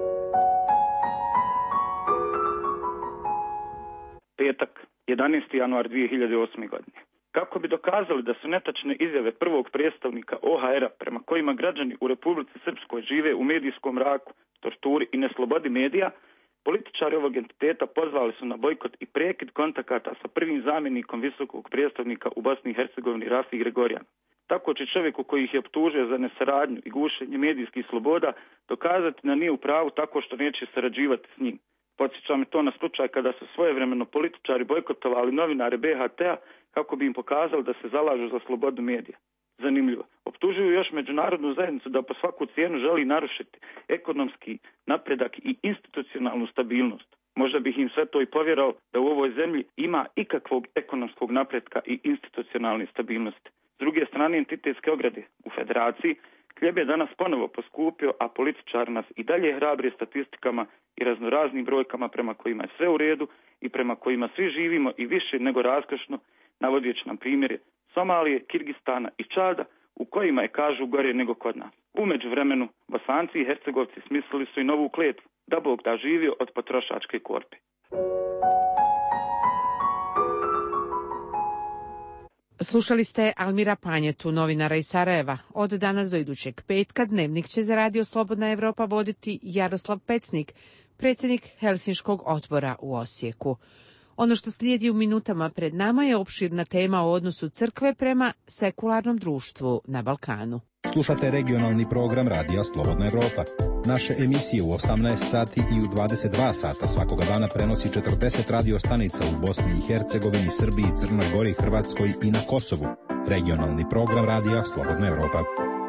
Petak, jedanaesti januar dvije hiljade osme. godine. Kako bi dokazali da su netačne izjave prvog predstavnika o ha era prema kojima građani u Republici Srpskoj žive u medijskom mraku, torturi i neslobodi medija, političari ovog entiteta pozvali su na bojkot i prekid kontakata sa prvim zamjenikom visokog predstavnika u Bosni i Hercegovini Rafi Gregorijan. Tako će čovjeku koji ih je optužio za nesaradnju i gušenje medijskih sloboda dokazati da nije u pravu tako što neće sarađivati s njim. Podsjeća me to na slučaj kada su svojevremeno političari bojkotovali novinare be ha te a kako bi im pokazali da se zalažu za slobodu medija. Zanimljivo. Optužuju još međunarodnu zajednicu da po svaku cijenu želi narušiti ekonomski napredak i institucionalnu stabilnost. Možda bih im sve to i povjerao da u ovoj zemlji ima ikakvog ekonomskog napretka i institucionalne stabilnosti. S druge strane, entitetske ograde u federaciji, hljeb je danas ponovo poskupio, a političar nas i dalje hrabre statistikama i raznoraznim brojkama prema kojima je sve u redu i prema kojima svi živimo i više nego raskošno, navodeći nam primjere Somalije, Kirgistana i Čada, u kojima je, kažu, gore nego kod nas. U međuvremenu, Bosanci i Hercegovci smislili su i novu kletvu, da Bog da živio od potrošačke korpe. Slušali ste Almira Panjetu, novinara iz Sarajeva. Od danas do idućeg petka Dnevnik će za Radio Slobodna Evropa voditi Jaroslav Pecnik, predsjednik Helsinškog odbora u Osijeku. Ono što slijedi u minutama pred nama je opširna tema o odnosu crkve prema sekularnom društvu na Balkanu. Slušate regionalni program Radija Slobodna Evropa. Naše emisije u osamnaest sati i u dvadeset dva sata svakoga dana prenosi četrdeset radio stanica u Bosni i Hercegovini, Srbiji, Crnoj Gori, Hrvatskoj i na Kosovu. Regionalni program Radija Slobodna Evropa.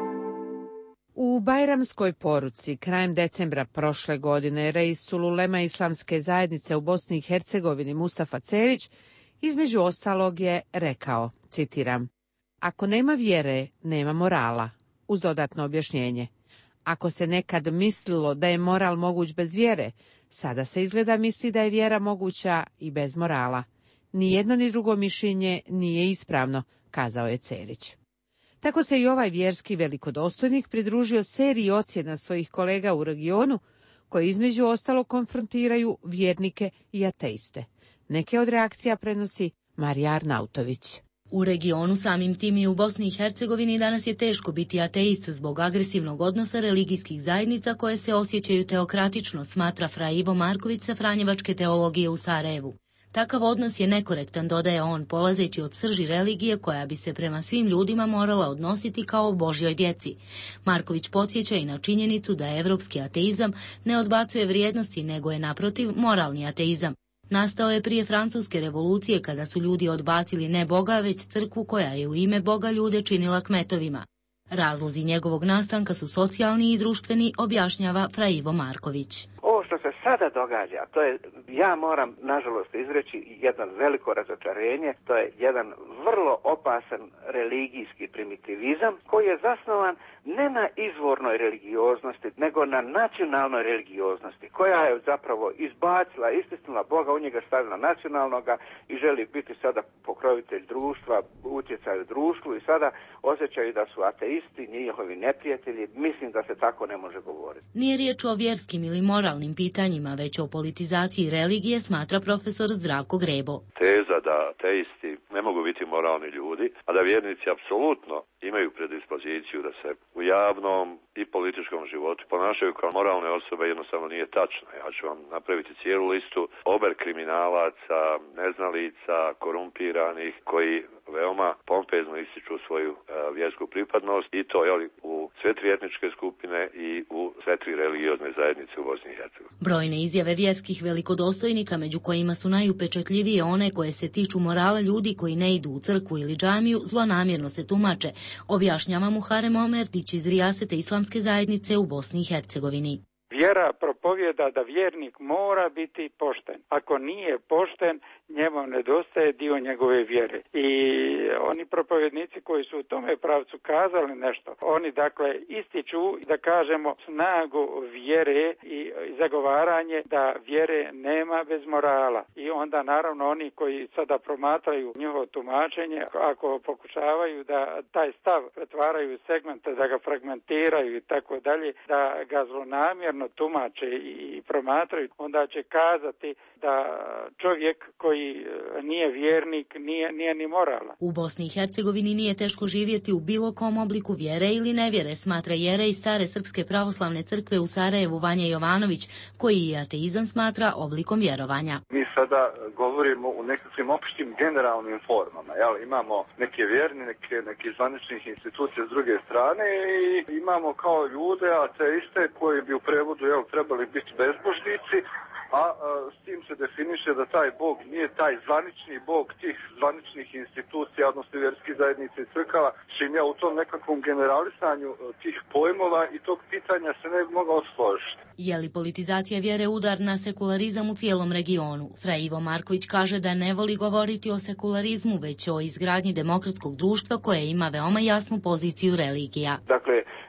U Bajramskoj poruci krajem decembra prošle godine reis ulema islamske zajednice u Bosni i Hercegovini Mustafa Cerić između ostalog je rekao, citiram: "Ako nema vjere, nema morala", uz dodatno objašnjenje: "Ako se nekad mislilo da je moral moguć bez vjere, sada se izgleda misli da je vjera moguća i bez morala. Ni jedno ni drugo mišljenje nije ispravno", kazao je Cerić. Tako se i ovaj vjerski velikodostojnik pridružio seriji ocjena svojih kolega u regionu, koje između ostalo konfrontiraju vjernike i ateiste. Neke od reakcija prenosi Marija Arnautović. U regionu, samim tim i u Bosni i Hercegovini, danas je teško biti ateist zbog agresivnog odnosa religijskih zajednica koje se osjećaju teokratično, smatra Fra Ivo Marković sa Franjevačke teologije u Sarajevu. Takav odnos je nekorektan, dodaje on, polazeći od srži religije koja bi se prema svim ljudima morala odnositi kao o Božjoj djeci. Marković podsjeća i na činjenicu da evropski ateizam ne odbacuje vrijednosti, nego je naprotiv moralni ateizam. Nastao je prije Francuske revolucije kada su ljudi odbacili ne Boga, već crkvu koja je u ime Boga ljude činila kmetovima. Razlozi njegovog nastanka su socijalni i društveni, objašnjava Fra Ivo Marković. Ovo što se sada događa, to je, ja moram nažalost izreći jedno veliko razočarenje, to je jedan vrlo opasan religijski primitivizam koji je zasnovan ne na izvornoj religioznosti, nego na nacionalnoj religioznosti, koja je zapravo izbacila, istisnula Boga, u njega stavila nacionalnoga i želi biti sada pokrovitelj društva, utjecaj u društvu i sada osjećaju da su ateisti, njihovi neprijatelji. Mislim da se tako ne može govoriti. Nije riječ o vjerskim ili moralnim pitanjima, već o politizaciji religije, smatra profesor Zdravko Grebo. Teza da ateisti ne mogu biti moralni ljudi, a da vjernici apsolutno imaju predispoziciju da se u javnom i političkom životu ponašaju kao moralne osobe, jednostavno nije tačno. Ja ću vam napraviti cijelu listu ober kriminalaca, neznalica, korumpiranih, koji veoma pompezno ističu svoju uh, vjersku pripadnost i to je u sve tri etničke skupine i u sve tri religiozne zajednice u Bosni i Hercegovini. Brojne izjave vjerskih velikodostojnika, među kojima su najupečatljivije one koje se tiču morala ljudi koji ne idu u crkvu ili džamiju, zlonamjerno se tumače, objašnjava Muharem Omerdić iz Rijasete islamske zajednice u Bosni i Hercegovini. Vjera propovjeda da vjernik mora biti pošten. Ako nije pošten, njemu nedostaje dio njegove vjere. I oni propovjednici koji su u tome pravcu kazali nešto, oni dakle ističu, da kažemo, snagu vjere i zagovaranje da vjere nema bez morala. I onda naravno oni koji sada promatraju njihovo tumačenje, ako pokušavaju da taj stav pretvaraju u segmente, da ga fragmentiraju i tako dalje, da ga zlonamjerno tumače i promatraju, onda će kazati da čovjek koji nije vjernik nije, nije ni moralan. U Bosni i Hercegovini nije teško živjeti u bilo kom obliku vjere ili nevjere, smatra jerej stare Srpske pravoslavne crkve u Sarajevu Vanja Jovanović, koji i ateizam smatra oblikom vjerovanja. Mi sada govorimo u nekakvim opštim generalnim formama. Jel? Imamo neke vjerne, neke, neke zvaničnih institucije s druge strane i imamo kao ljude, ateiste koji bi u prevodu jel, trebali biti bezbožnici, a, a s tim se definiše da taj Bog nije taj zvanični Bog tih zvaničnih institucija, odnosno vjerskih zajednica i crkava, čim ja u tom nekakvom generalisanju tih pojmova i tog pitanja se ne bi mogao složiti. Je li politizacija vjere udar na sekularizam u cijelom regionu? Fra Ivo Marković kaže da ne voli govoriti o sekularizmu, već o izgradnji demokratskog društva koje ima veoma jasnu poziciju religija. Dakle,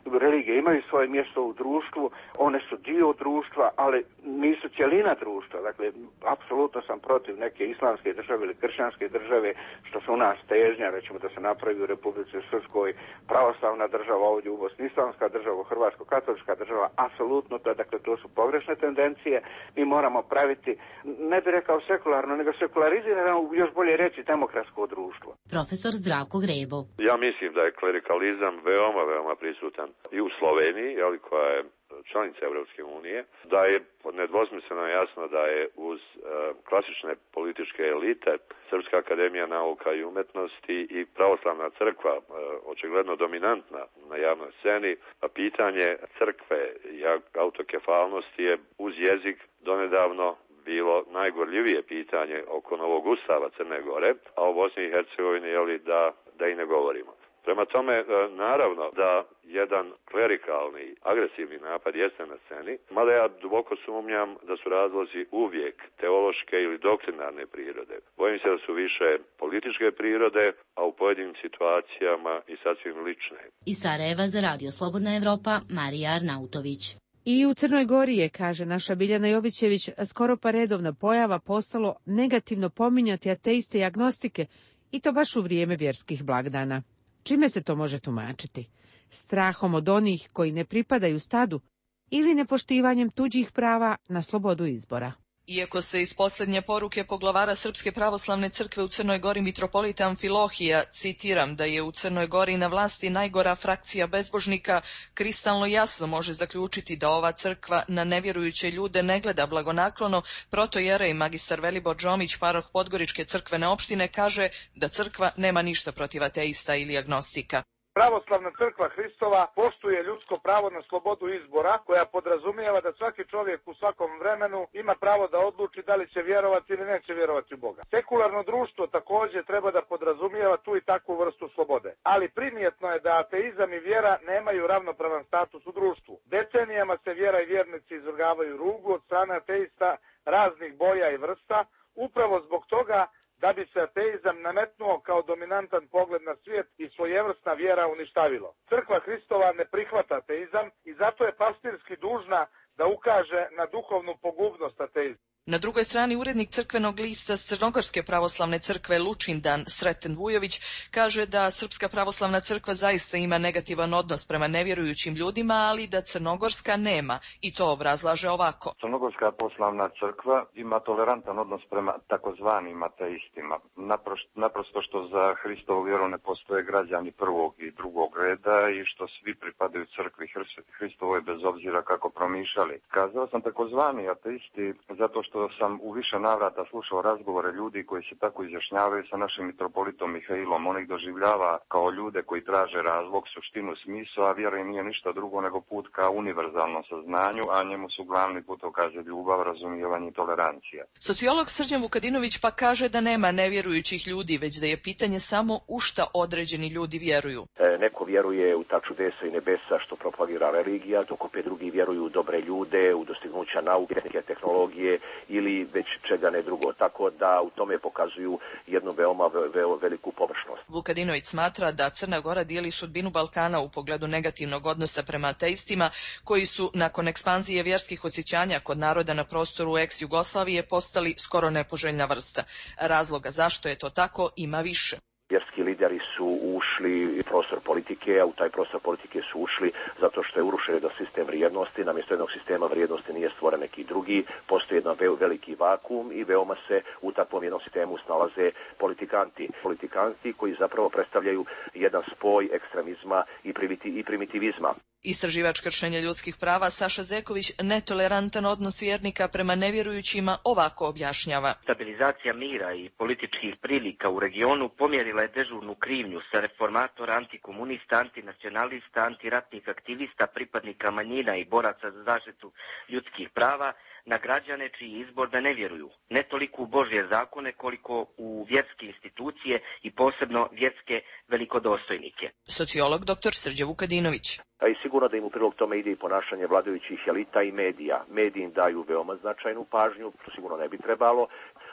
Religije imaju svoje mjesto u društvu, one su dio društva, ali nisu cjelina društva. Dakle, apsolutno sam protiv neke islamske države ili kršćanske države, što su u nas težnja, recimo da se napravi u Republici Srpskoj pravoslavna država, ovdje u Bosni islamska država, hrvatsko-katolička država, apsolutno to, dakle, to su pogrešne tendencije. Mi moramo praviti, ne bih rekao sekularno, nego sekularizirano, još bolje reći, demokratsko društvo. Profesor Zdravko Grebo. Ja mislim da je klerikalizam veoma, veoma prisutan i u Sloveniji, ali koja je članica Europske unije, da je nedvosmisleno jasno da je uz e, klasične političke elite Srpska akademija nauka i umetnosti i pravoslavna crkva e, očigledno dominantna na javnoj sceni, a pitanje crkve i autokefalnosti je uz jezik donedavno bilo najgorljivije pitanje oko novog ustava Crne Gore, a o Bosni i Hercegovini je li da, da i ne govorimo. Prema tome, naravno da jedan klerikalni, agresivni napad jeste na sceni, mada ja duboko sumnjam da su razlozi uvijek teološke ili doktrinarne prirode. Bojim se da su više političke prirode, a u pojedinim situacijama i sasvim lične. Iz Sarajeva za Radio Slobodna Evropa, Marija Arnautović. I u Crnoj Gori je, kaže naša Biljana Jovićević, skoro pa redovna pojava postalo negativno pominjati ateiste i agnostike, i to baš u vrijeme vjerskih blagdana. Čime se to može tumačiti? Strahom od onih koji ne pripadaju stadu ili nepoštivanjem tuđih prava na slobodu izbora? Iako se iz posljednje poruke poglavara Srpske pravoslavne crkve u Crnoj Gori mitropolita Amfilohija, citiram, da je u Crnoj Gori na vlasti najgora frakcija bezbožnika, kristalno jasno može zaključiti da ova crkva na nevjerujuće ljude ne gleda blagonaklono, protojerej magistar Velibor Džomić, paroh Podgoričke crkvene opštine, kaže da crkva nema ništa protiv ateista ili agnostika. Pravoslavna crkva Hristova poštuje ljudsko pravo na slobodu izbora, koja podrazumijeva da svaki čovjek u svakom vremenu ima pravo da odluči da li će vjerovati ili neće vjerovati u Boga. Sekularno društvo također treba da podrazumijeva tu i takvu vrstu slobode. Ali primjetno je da ateizam i vjera nemaju ravnopravan status u društvu. Decenijama se vjera i vjernici izvrgavaju rugu od strane ateista raznih boja i vrsta, upravo zbog toga da bi se ateizam nametnuo kao dominantan pogled na svijet i svojevrsna vjera uništavilo. Crkva Hristova ne prihvata ateizam i zato je pastirski dužna da ukaže na duhovnu pogubnost ateizma. Na drugoj strani urednik crkvenog lista s Crnogorske pravoslavne crkve Lučindan Sreten Vujović kaže da Srpska pravoslavna crkva zaista ima negativan odnos prema nevjerujućim ljudima, ali da Crnogorska nema, i to obrazlaže ovako. Crnogorska pravoslavna crkva ima tolerantan odnos prema takozvanim ateistima. Naprosto, naprosto što za Hristovu vjeru ne postoje građani prvog i drugog reda i što svi pripadaju crkvi Hristovoj bez obzira kako promišljali. Kazao sam takozvani ateisti zato što što sam u više navrata slušao razgovore ljudi koji se tako izjašnjavaju sa našim mitropolitom Mihailom. On ih doživljava kao ljude koji traže razlog, suštinu, smisao, a vjera im nije ništa drugo nego put ka univerzalnom saznanju, a njemu su glavni putokazi ljubav, razumijevanje i tolerancija. Sociolog Srđan Vukadinović pa kaže da nema nevjerujućih ljudi, već da je pitanje samo u šta određeni ljudi vjeruju. E, neko vjeruje u ta čudesa i nebesa što propagira religija, dok opet drugi vjeruju u dobre ljude, u dostignuća nauke, neke tehnologije ili već čega ne drugo, tako da u tome pokazuju jednu veoma ve, ve, veliku površnost. Vukadinović smatra da Crna Gora dijeli sudbinu Balkana u pogledu negativnog odnosa prema ateistima, koji su nakon ekspanzije vjerskih osjećanja kod naroda na prostoru ex-Jugoslavije postali skoro nepoželjna vrsta. Razloga zašto je to tako ima više. Vjerski lideri su ušli u prostor politike, a u taj prostor politike su ušli zato što je urušen jedan sistem vrijednosti, namjesto jednog sistema vrijednosti nije stvoren neki drugi, postoji jedan veliki vakuum i veoma se u takvom jednom sistemu snalaze politikanti. Politikanti koji zapravo predstavljaju jedan spoj ekstremizma i, primiti, i primitivizma. Istraživač kršenja ljudskih prava Saša Zeković netolerantan odnos vjernika prema nevjerujućima ovako objašnjava. Stabilizacija mira i političkih prilika u regionu pomjerila je dežurnu krivnju sa reformatora, antikomunista, antinacionalista, antiratnih aktivista, pripadnika manjina i boraca za zaštitu ljudskih prava na građane čiji izbor da ne vjeruju. Ne toliko u Božje zakone koliko u vjerske institucije i posebno vjerske velikodostojnike. Sociolog doktor Srđan Vukadinović. A i sigurno da im u prilog tome ide i ponašanje vladajućih elita i medija. Mediji im daju veoma značajnu pažnju, to sigurno ne bi trebalo,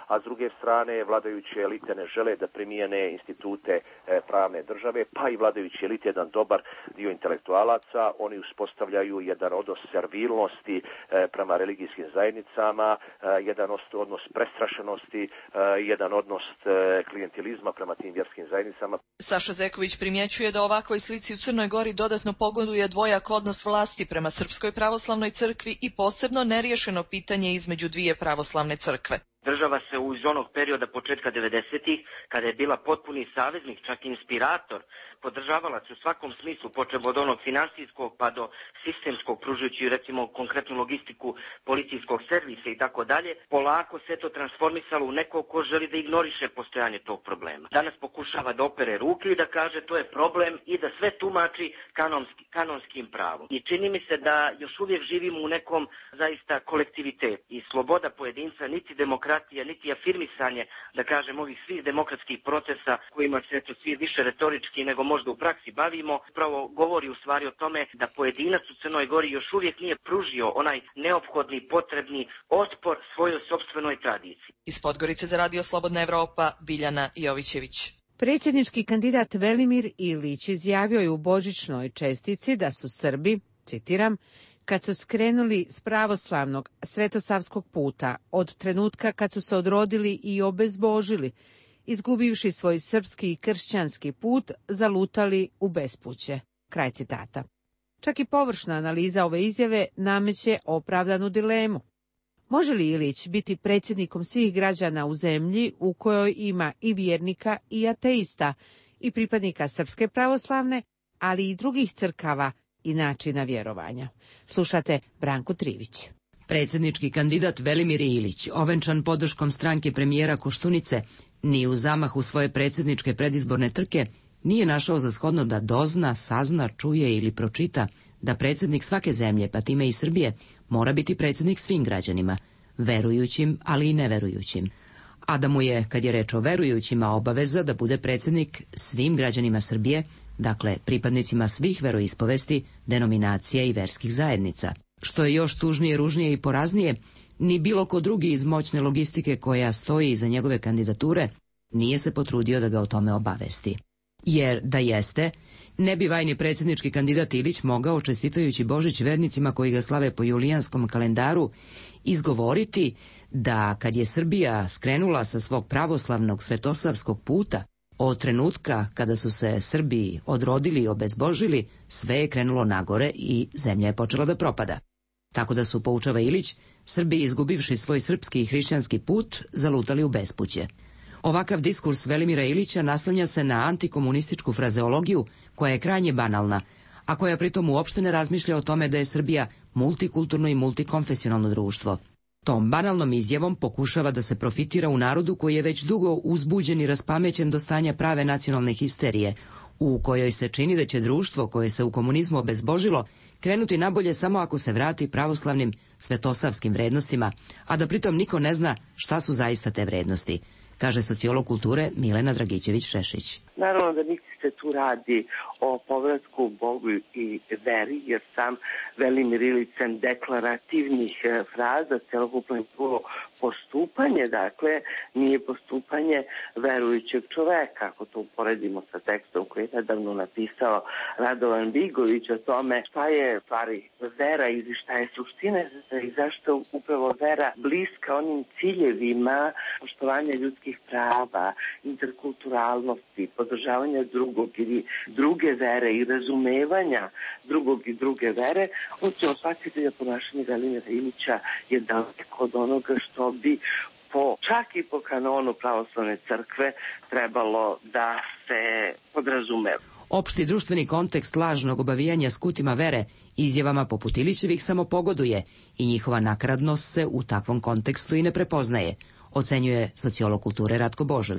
a s druge strane vladajuće elite ne žele da primijene institute pravne države, pa i vladajuće elite, jedan dobar dio intelektualaca, oni uspostavljaju jedan odnos servilnosti prema religijskim zajednicama, jedan odnos prestrašenosti, jedan odnos klijentilizma prema tim vjerskim zajednicama. Saša Zeković primjećuje da ovakvoj slici u Crnoj Gori dodatno pogoduje dvojak odnos vlasti prema Srpskoj pravoslavnoj crkvi i posebno neriješeno pitanje između dvije pravoslavne crkve. Država se uz onog perioda početka devedesetih, kada je bila potpuni saveznik, čak inspirator, podržavalac u svakom smislu, počev od onog finansijskog pa do sistemskog, pružujući recimo konkretnu logistiku policijskog servisa i tako dalje, polako se to transformisalo u neko ko želi da ignoriše postojanje tog problema. Danas pokušava da opere ruke i da kaže to je problem i da sve tumači kanonski, kanonskim pravom. I čini mi se da još uvijek živimo u nekom zaista kolektivitetu i sloboda pojedinca, niti demokratija, niti afirmisanje, da kažem, ovih svih demokratskih procesa kojima se eto svi više retorički nego možda u praksi bavimo, upravo govori u stvari o tome da pojedinac u Crnoj Gori još uvijek nije pružio onaj neophodni, potrebni otpor svojoj sopstvenoj tradiciji. Iz Podgorice za Radio Slobodna Evropa, Biljana Jovićević. Predsjednički kandidat Velimir Ilić izjavio je u božićnoj čestici da su Srbi, citiram, kad su skrenuli s pravoslavnog svetosavskog puta, od trenutka kad su se odrodili i obezbožili, izgubivši svoj srpski i kršćanski put, zalutali u bespuće. Kraj citata. Čak i površna analiza ove izjave nameće opravdanu dilemu. Može li Ilić biti predsjednikom svih građana u zemlji u kojoj ima i vjernika i ateista, i pripadnika Srpske pravoslavne, ali i drugih crkava i načina vjerovanja? Slušate Branku Trivić. Predsjednički kandidat Velimir Ilić, ovenčan podrškom stranke premijera Koštunice, ni u zamahu svoje predsjedničke predizborne trke nije našao za shodno da dozna, sazna, čuje ili pročita da predsjednik svake zemlje, pa time i Srbije, mora biti predsjednik svim građanima, verujućim, ali i neverujućim. A da mu je, kad je reč o verujućima, obaveza da bude predsjednik svim građanima Srbije, dakle pripadnicima svih veroispovesti, denominacija i verskih zajednica. Što je još tužnije, ružnije i poraznije, ni bilo ko drugi iz moćne logistike koja stoji iza njegove kandidature nije se potrudio da ga o tome obavesti. Jer da jeste, ne bi vajni predsjednički kandidat Ilić mogao, čestitajući Božić vernicima koji ga slave po julijanskom kalendaru, izgovoriti da kad je Srbija skrenula sa svog pravoslavnog svetosavskog puta, od trenutka kada su se Srbi odrodili i obezbožili, sve je krenulo nagore i zemlja je počela da propada. Tako da su, poučava Ilić, Srbi, izgubivši svoj srpski i hrišćanski put, zalutali u bespuće. Ovakav diskurs Velimira Ilića naslanja se na antikomunističku frazeologiju koja je krajnje banalna, a koja pritom uopšte ne razmišlja o tome da je Srbija multikulturno i multikonfesionalno društvo. Tom banalnom izjavom pokušava da se profitira u narodu koji je već dugo uzbuđen i raspamećen do stanja prave nacionalne histerije, u kojoj se čini da će društvo koje se u komunizmu obezbožilo krenuti nabolje samo ako se vrati pravoslavnim svetosavskim vrednostima, a da pritom niko ne zna šta su zaista te vrednosti, kaže sociolog kulture Milena Dragićević-Šešić. Naravno da niti se tu radi o povratku Bogu i veri, jer sam Velimir Ilić sem deklarativnih fraza celokupno postupanje, dakle, nije postupanje verujućeg čoveka. Ako to uporedimo sa tekstom koji je nedavno napisao Radovan Bigović o tome šta je stvari vera i šta je suština i zašto upravo vera bliska onim ciljevima poštovanja ljudskih prava, interkulturalnosti, podržavanja drugog ili druge vere i razumevanja drugog i druge vere, on će opatiti da ponašanje Velimira Ilića je daleko od onoga što bi po, čak i po kanonu pravoslavne crkve trebalo da se podrazumeva. Opšti društveni kontekst lažnog obavijanja skutima vere izjavama poput Ilićevih samo pogoduje i njihova nakaradnost se u takvom kontekstu i ne prepoznaje, ocenjuje sociolog kulture Ratko Božović.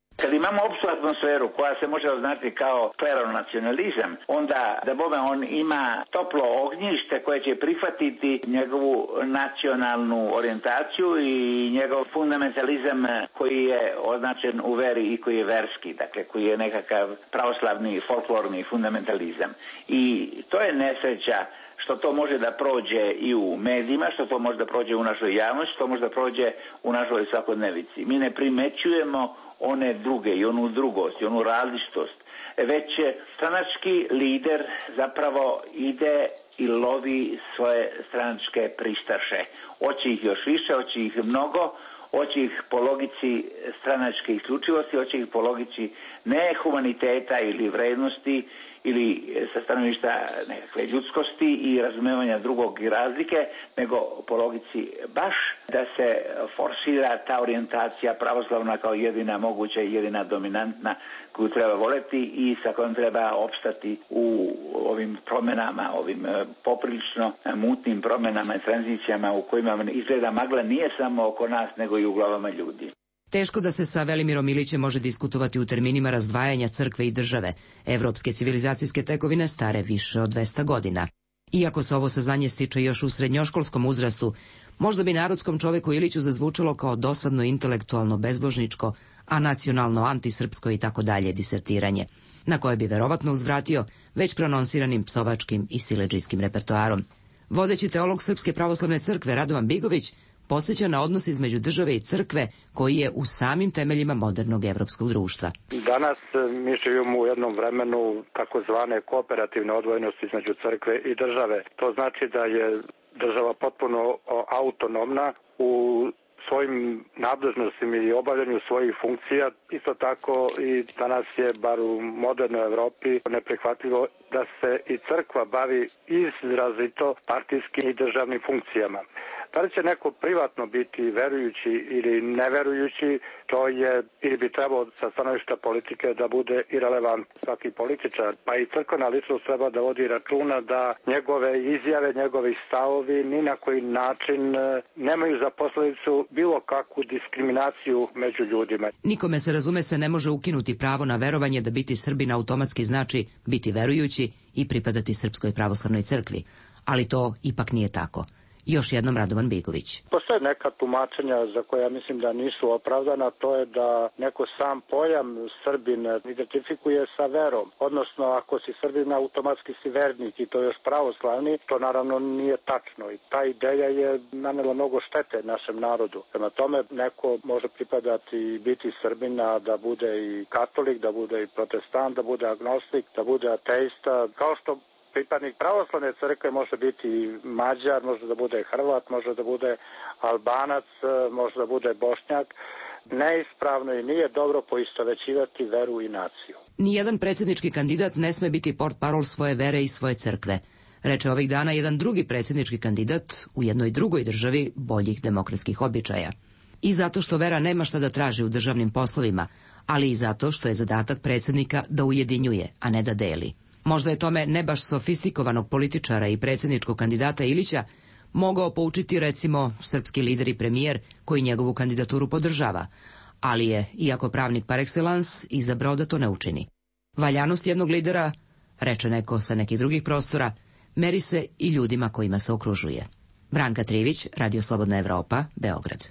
Kad imamo opštu atmosferu koja se može označiti kao kleronacionalizam, onda da bome on ima toplo ognjište koje će prihvatiti njegovu nacionalnu orijentaciju i njegov fundamentalizam koji je označen u veri i koji je verski, dakle koji je nekakav pravoslavni, folklorni fundamentalizam. I to je nesreća što to može da prođe i u medijima, što to može da prođe u našoj javnosti, što može da prođe u našoj svakodnevici. Mi ne primećujemo one druge i onu drugost i onu različitost, već stranački lider zapravo ide i lovi svoje stranačke pristaše. Hoće ih još više, hoće ih mnogo, hoće ih po logici stranačke isključivosti, hoće ih po logici ne humaniteta ili vrednosti ili sa stanovišta nekakve ljudskosti i razumevanja drugog i razlike, nego po logici baš da se forsira ta orijentacija pravoslavna kao jedina moguća i jedina dominantna koju treba voleti i sa kojom treba opstati u ovim promjenama, ovim poprilično mutnim promjenama i tranzicijama u kojima izgleda magla nije samo oko nas nego i u glavama ljudi. Teško da se sa Velimirom Ilićem može diskutovati u terminima razdvajanja crkve i države, evropske civilizacijske tekovine stare više od dvesta godina. Iako se ovo saznanje stiče još u srednjoškolskom uzrastu, možda bi narodskom čoveku Iliću zazvučalo kao dosadno intelektualno bezbožničko, a nacionalno antisrpsko i tako dalje disertiranje, na koje bi verovatno uzvratio već prononsiranim psovačkim i siledžijskim repertoarom. Vodeći teolog Srpske pravoslavne crkve Radovan Bigović podsjeća na odnos između države i crkve koji je u samim temeljima modernog evropskog društva. Danas mi živimo u jednom vremenu takozvane kooperativne odvojenosti između crkve i države. To znači da je država potpuno autonomna u svojim nadležnostima i obavljanju svojih funkcija. Isto tako i danas je, bar u modernoj Evropi, neprihvatljivo da se i crkva bavi izrazito partijskim i državnim funkcijama. Da li će neko privatno biti verujući ili neverujući, to je, ili bi trebalo sa stanovišta politike da bude irelevant. Svaki političar, pa i crkvena ličnost treba da vodi računa da njegove izjave, njegovi stavovi ni na koji način nemaju za posledicu bilo kakvu diskriminaciju među ljudima. Nikome se razume se ne može ukinuti pravo na verovanje da biti Srbin automatski znači biti verujući i pripadati Srpskoj pravoslavnoj crkvi, ali to ipak nije tako. Još jednom Radovan Bigović. Postoje neka tumačenja za koja mislim da nisu opravdana, to je da neko sam pojam Srbin identifikuje sa verom. Odnosno, ako si Srbin, automatski si vernik i to još pravoslavni, to naravno nije tačno. I ta ideja je nanela mnogo štete našem narodu. Prema tome, neko može pripadati i biti Srbin, a da bude i katolik, da bude i protestant, da bude agnostik, da bude ateista, kao što pripadnik pravoslavne crkve može biti Mađar, može da bude Hrvat, može da bude Albanac, može da bude Bošnjak. Neispravno i nije dobro poistovećivati veru i naciju. Nijedan predsjednički kandidat ne sme biti portparol svoje vere i svoje crkve, reče ovih dana jedan drugi predsjednički kandidat u jednoj drugoj državi boljih demokratskih običaja. I zato što vera nema šta da traži u državnim poslovima, ali i zato što je zadatak predsjednika da ujedinjuje, a ne da deli. Možda je tome ne baš sofistikovanog političara i predsjedničkog kandidata Ilića mogao poučiti recimo srpski lider i premijer koji njegovu kandidaturu podržava, ali je, iako pravnik par excellence, izabrao da to ne učini. Valjanost jednog lidera, reče neko sa nekih drugih prostora, meri se i ljudima kojima se okružuje. Branka Trivić, Radio Slobodna Evropa, Beograd.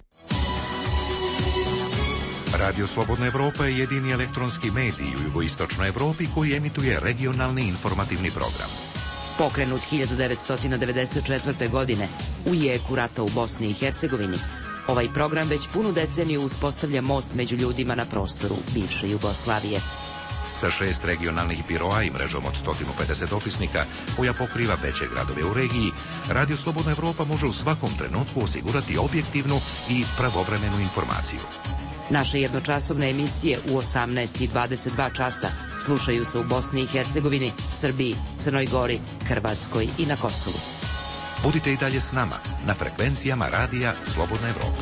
Radio Slobodna Evropa je jedini elektronski medij u jugoistočnoj Evropi koji emituje regionalni informativni program. Pokrenut hiljadu devetsto devedeset četvrte. godine u jeku rata u Bosni i Hercegovini, ovaj program već punu deceniju uspostavlja most među ljudima na prostoru bivše Jugoslavije. Sa šest regionalnih biroa i mrežom od sto pedeset opisnika koja pokriva veće gradove u regiji, Radio Slobodna Evropa može u svakom trenutku osigurati objektivnu i pravovremenu informaciju. Naše jednočasovne emisije u osamnaest i dvadeset dva časa slušaju se u Bosni i Hercegovini, Srbiji, Crnoj Gori, Hrvatskoj i na Kosovu. Budite i dalje s nama na frekvencijama Radija Slobodna Evropa.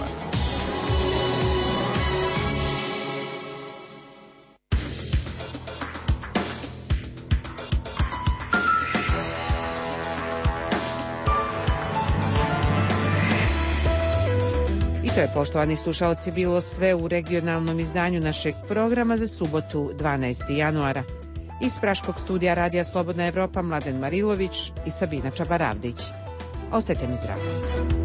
To je, poštovani slušaoci, bilo sve u regionalnom izdanju našeg programa za subotu dvanaestog januara. Iz Praškog studija Radija Slobodna Evropa Mladen Marilović i Sabina Čabaravdić. Ostajte mi zdravi.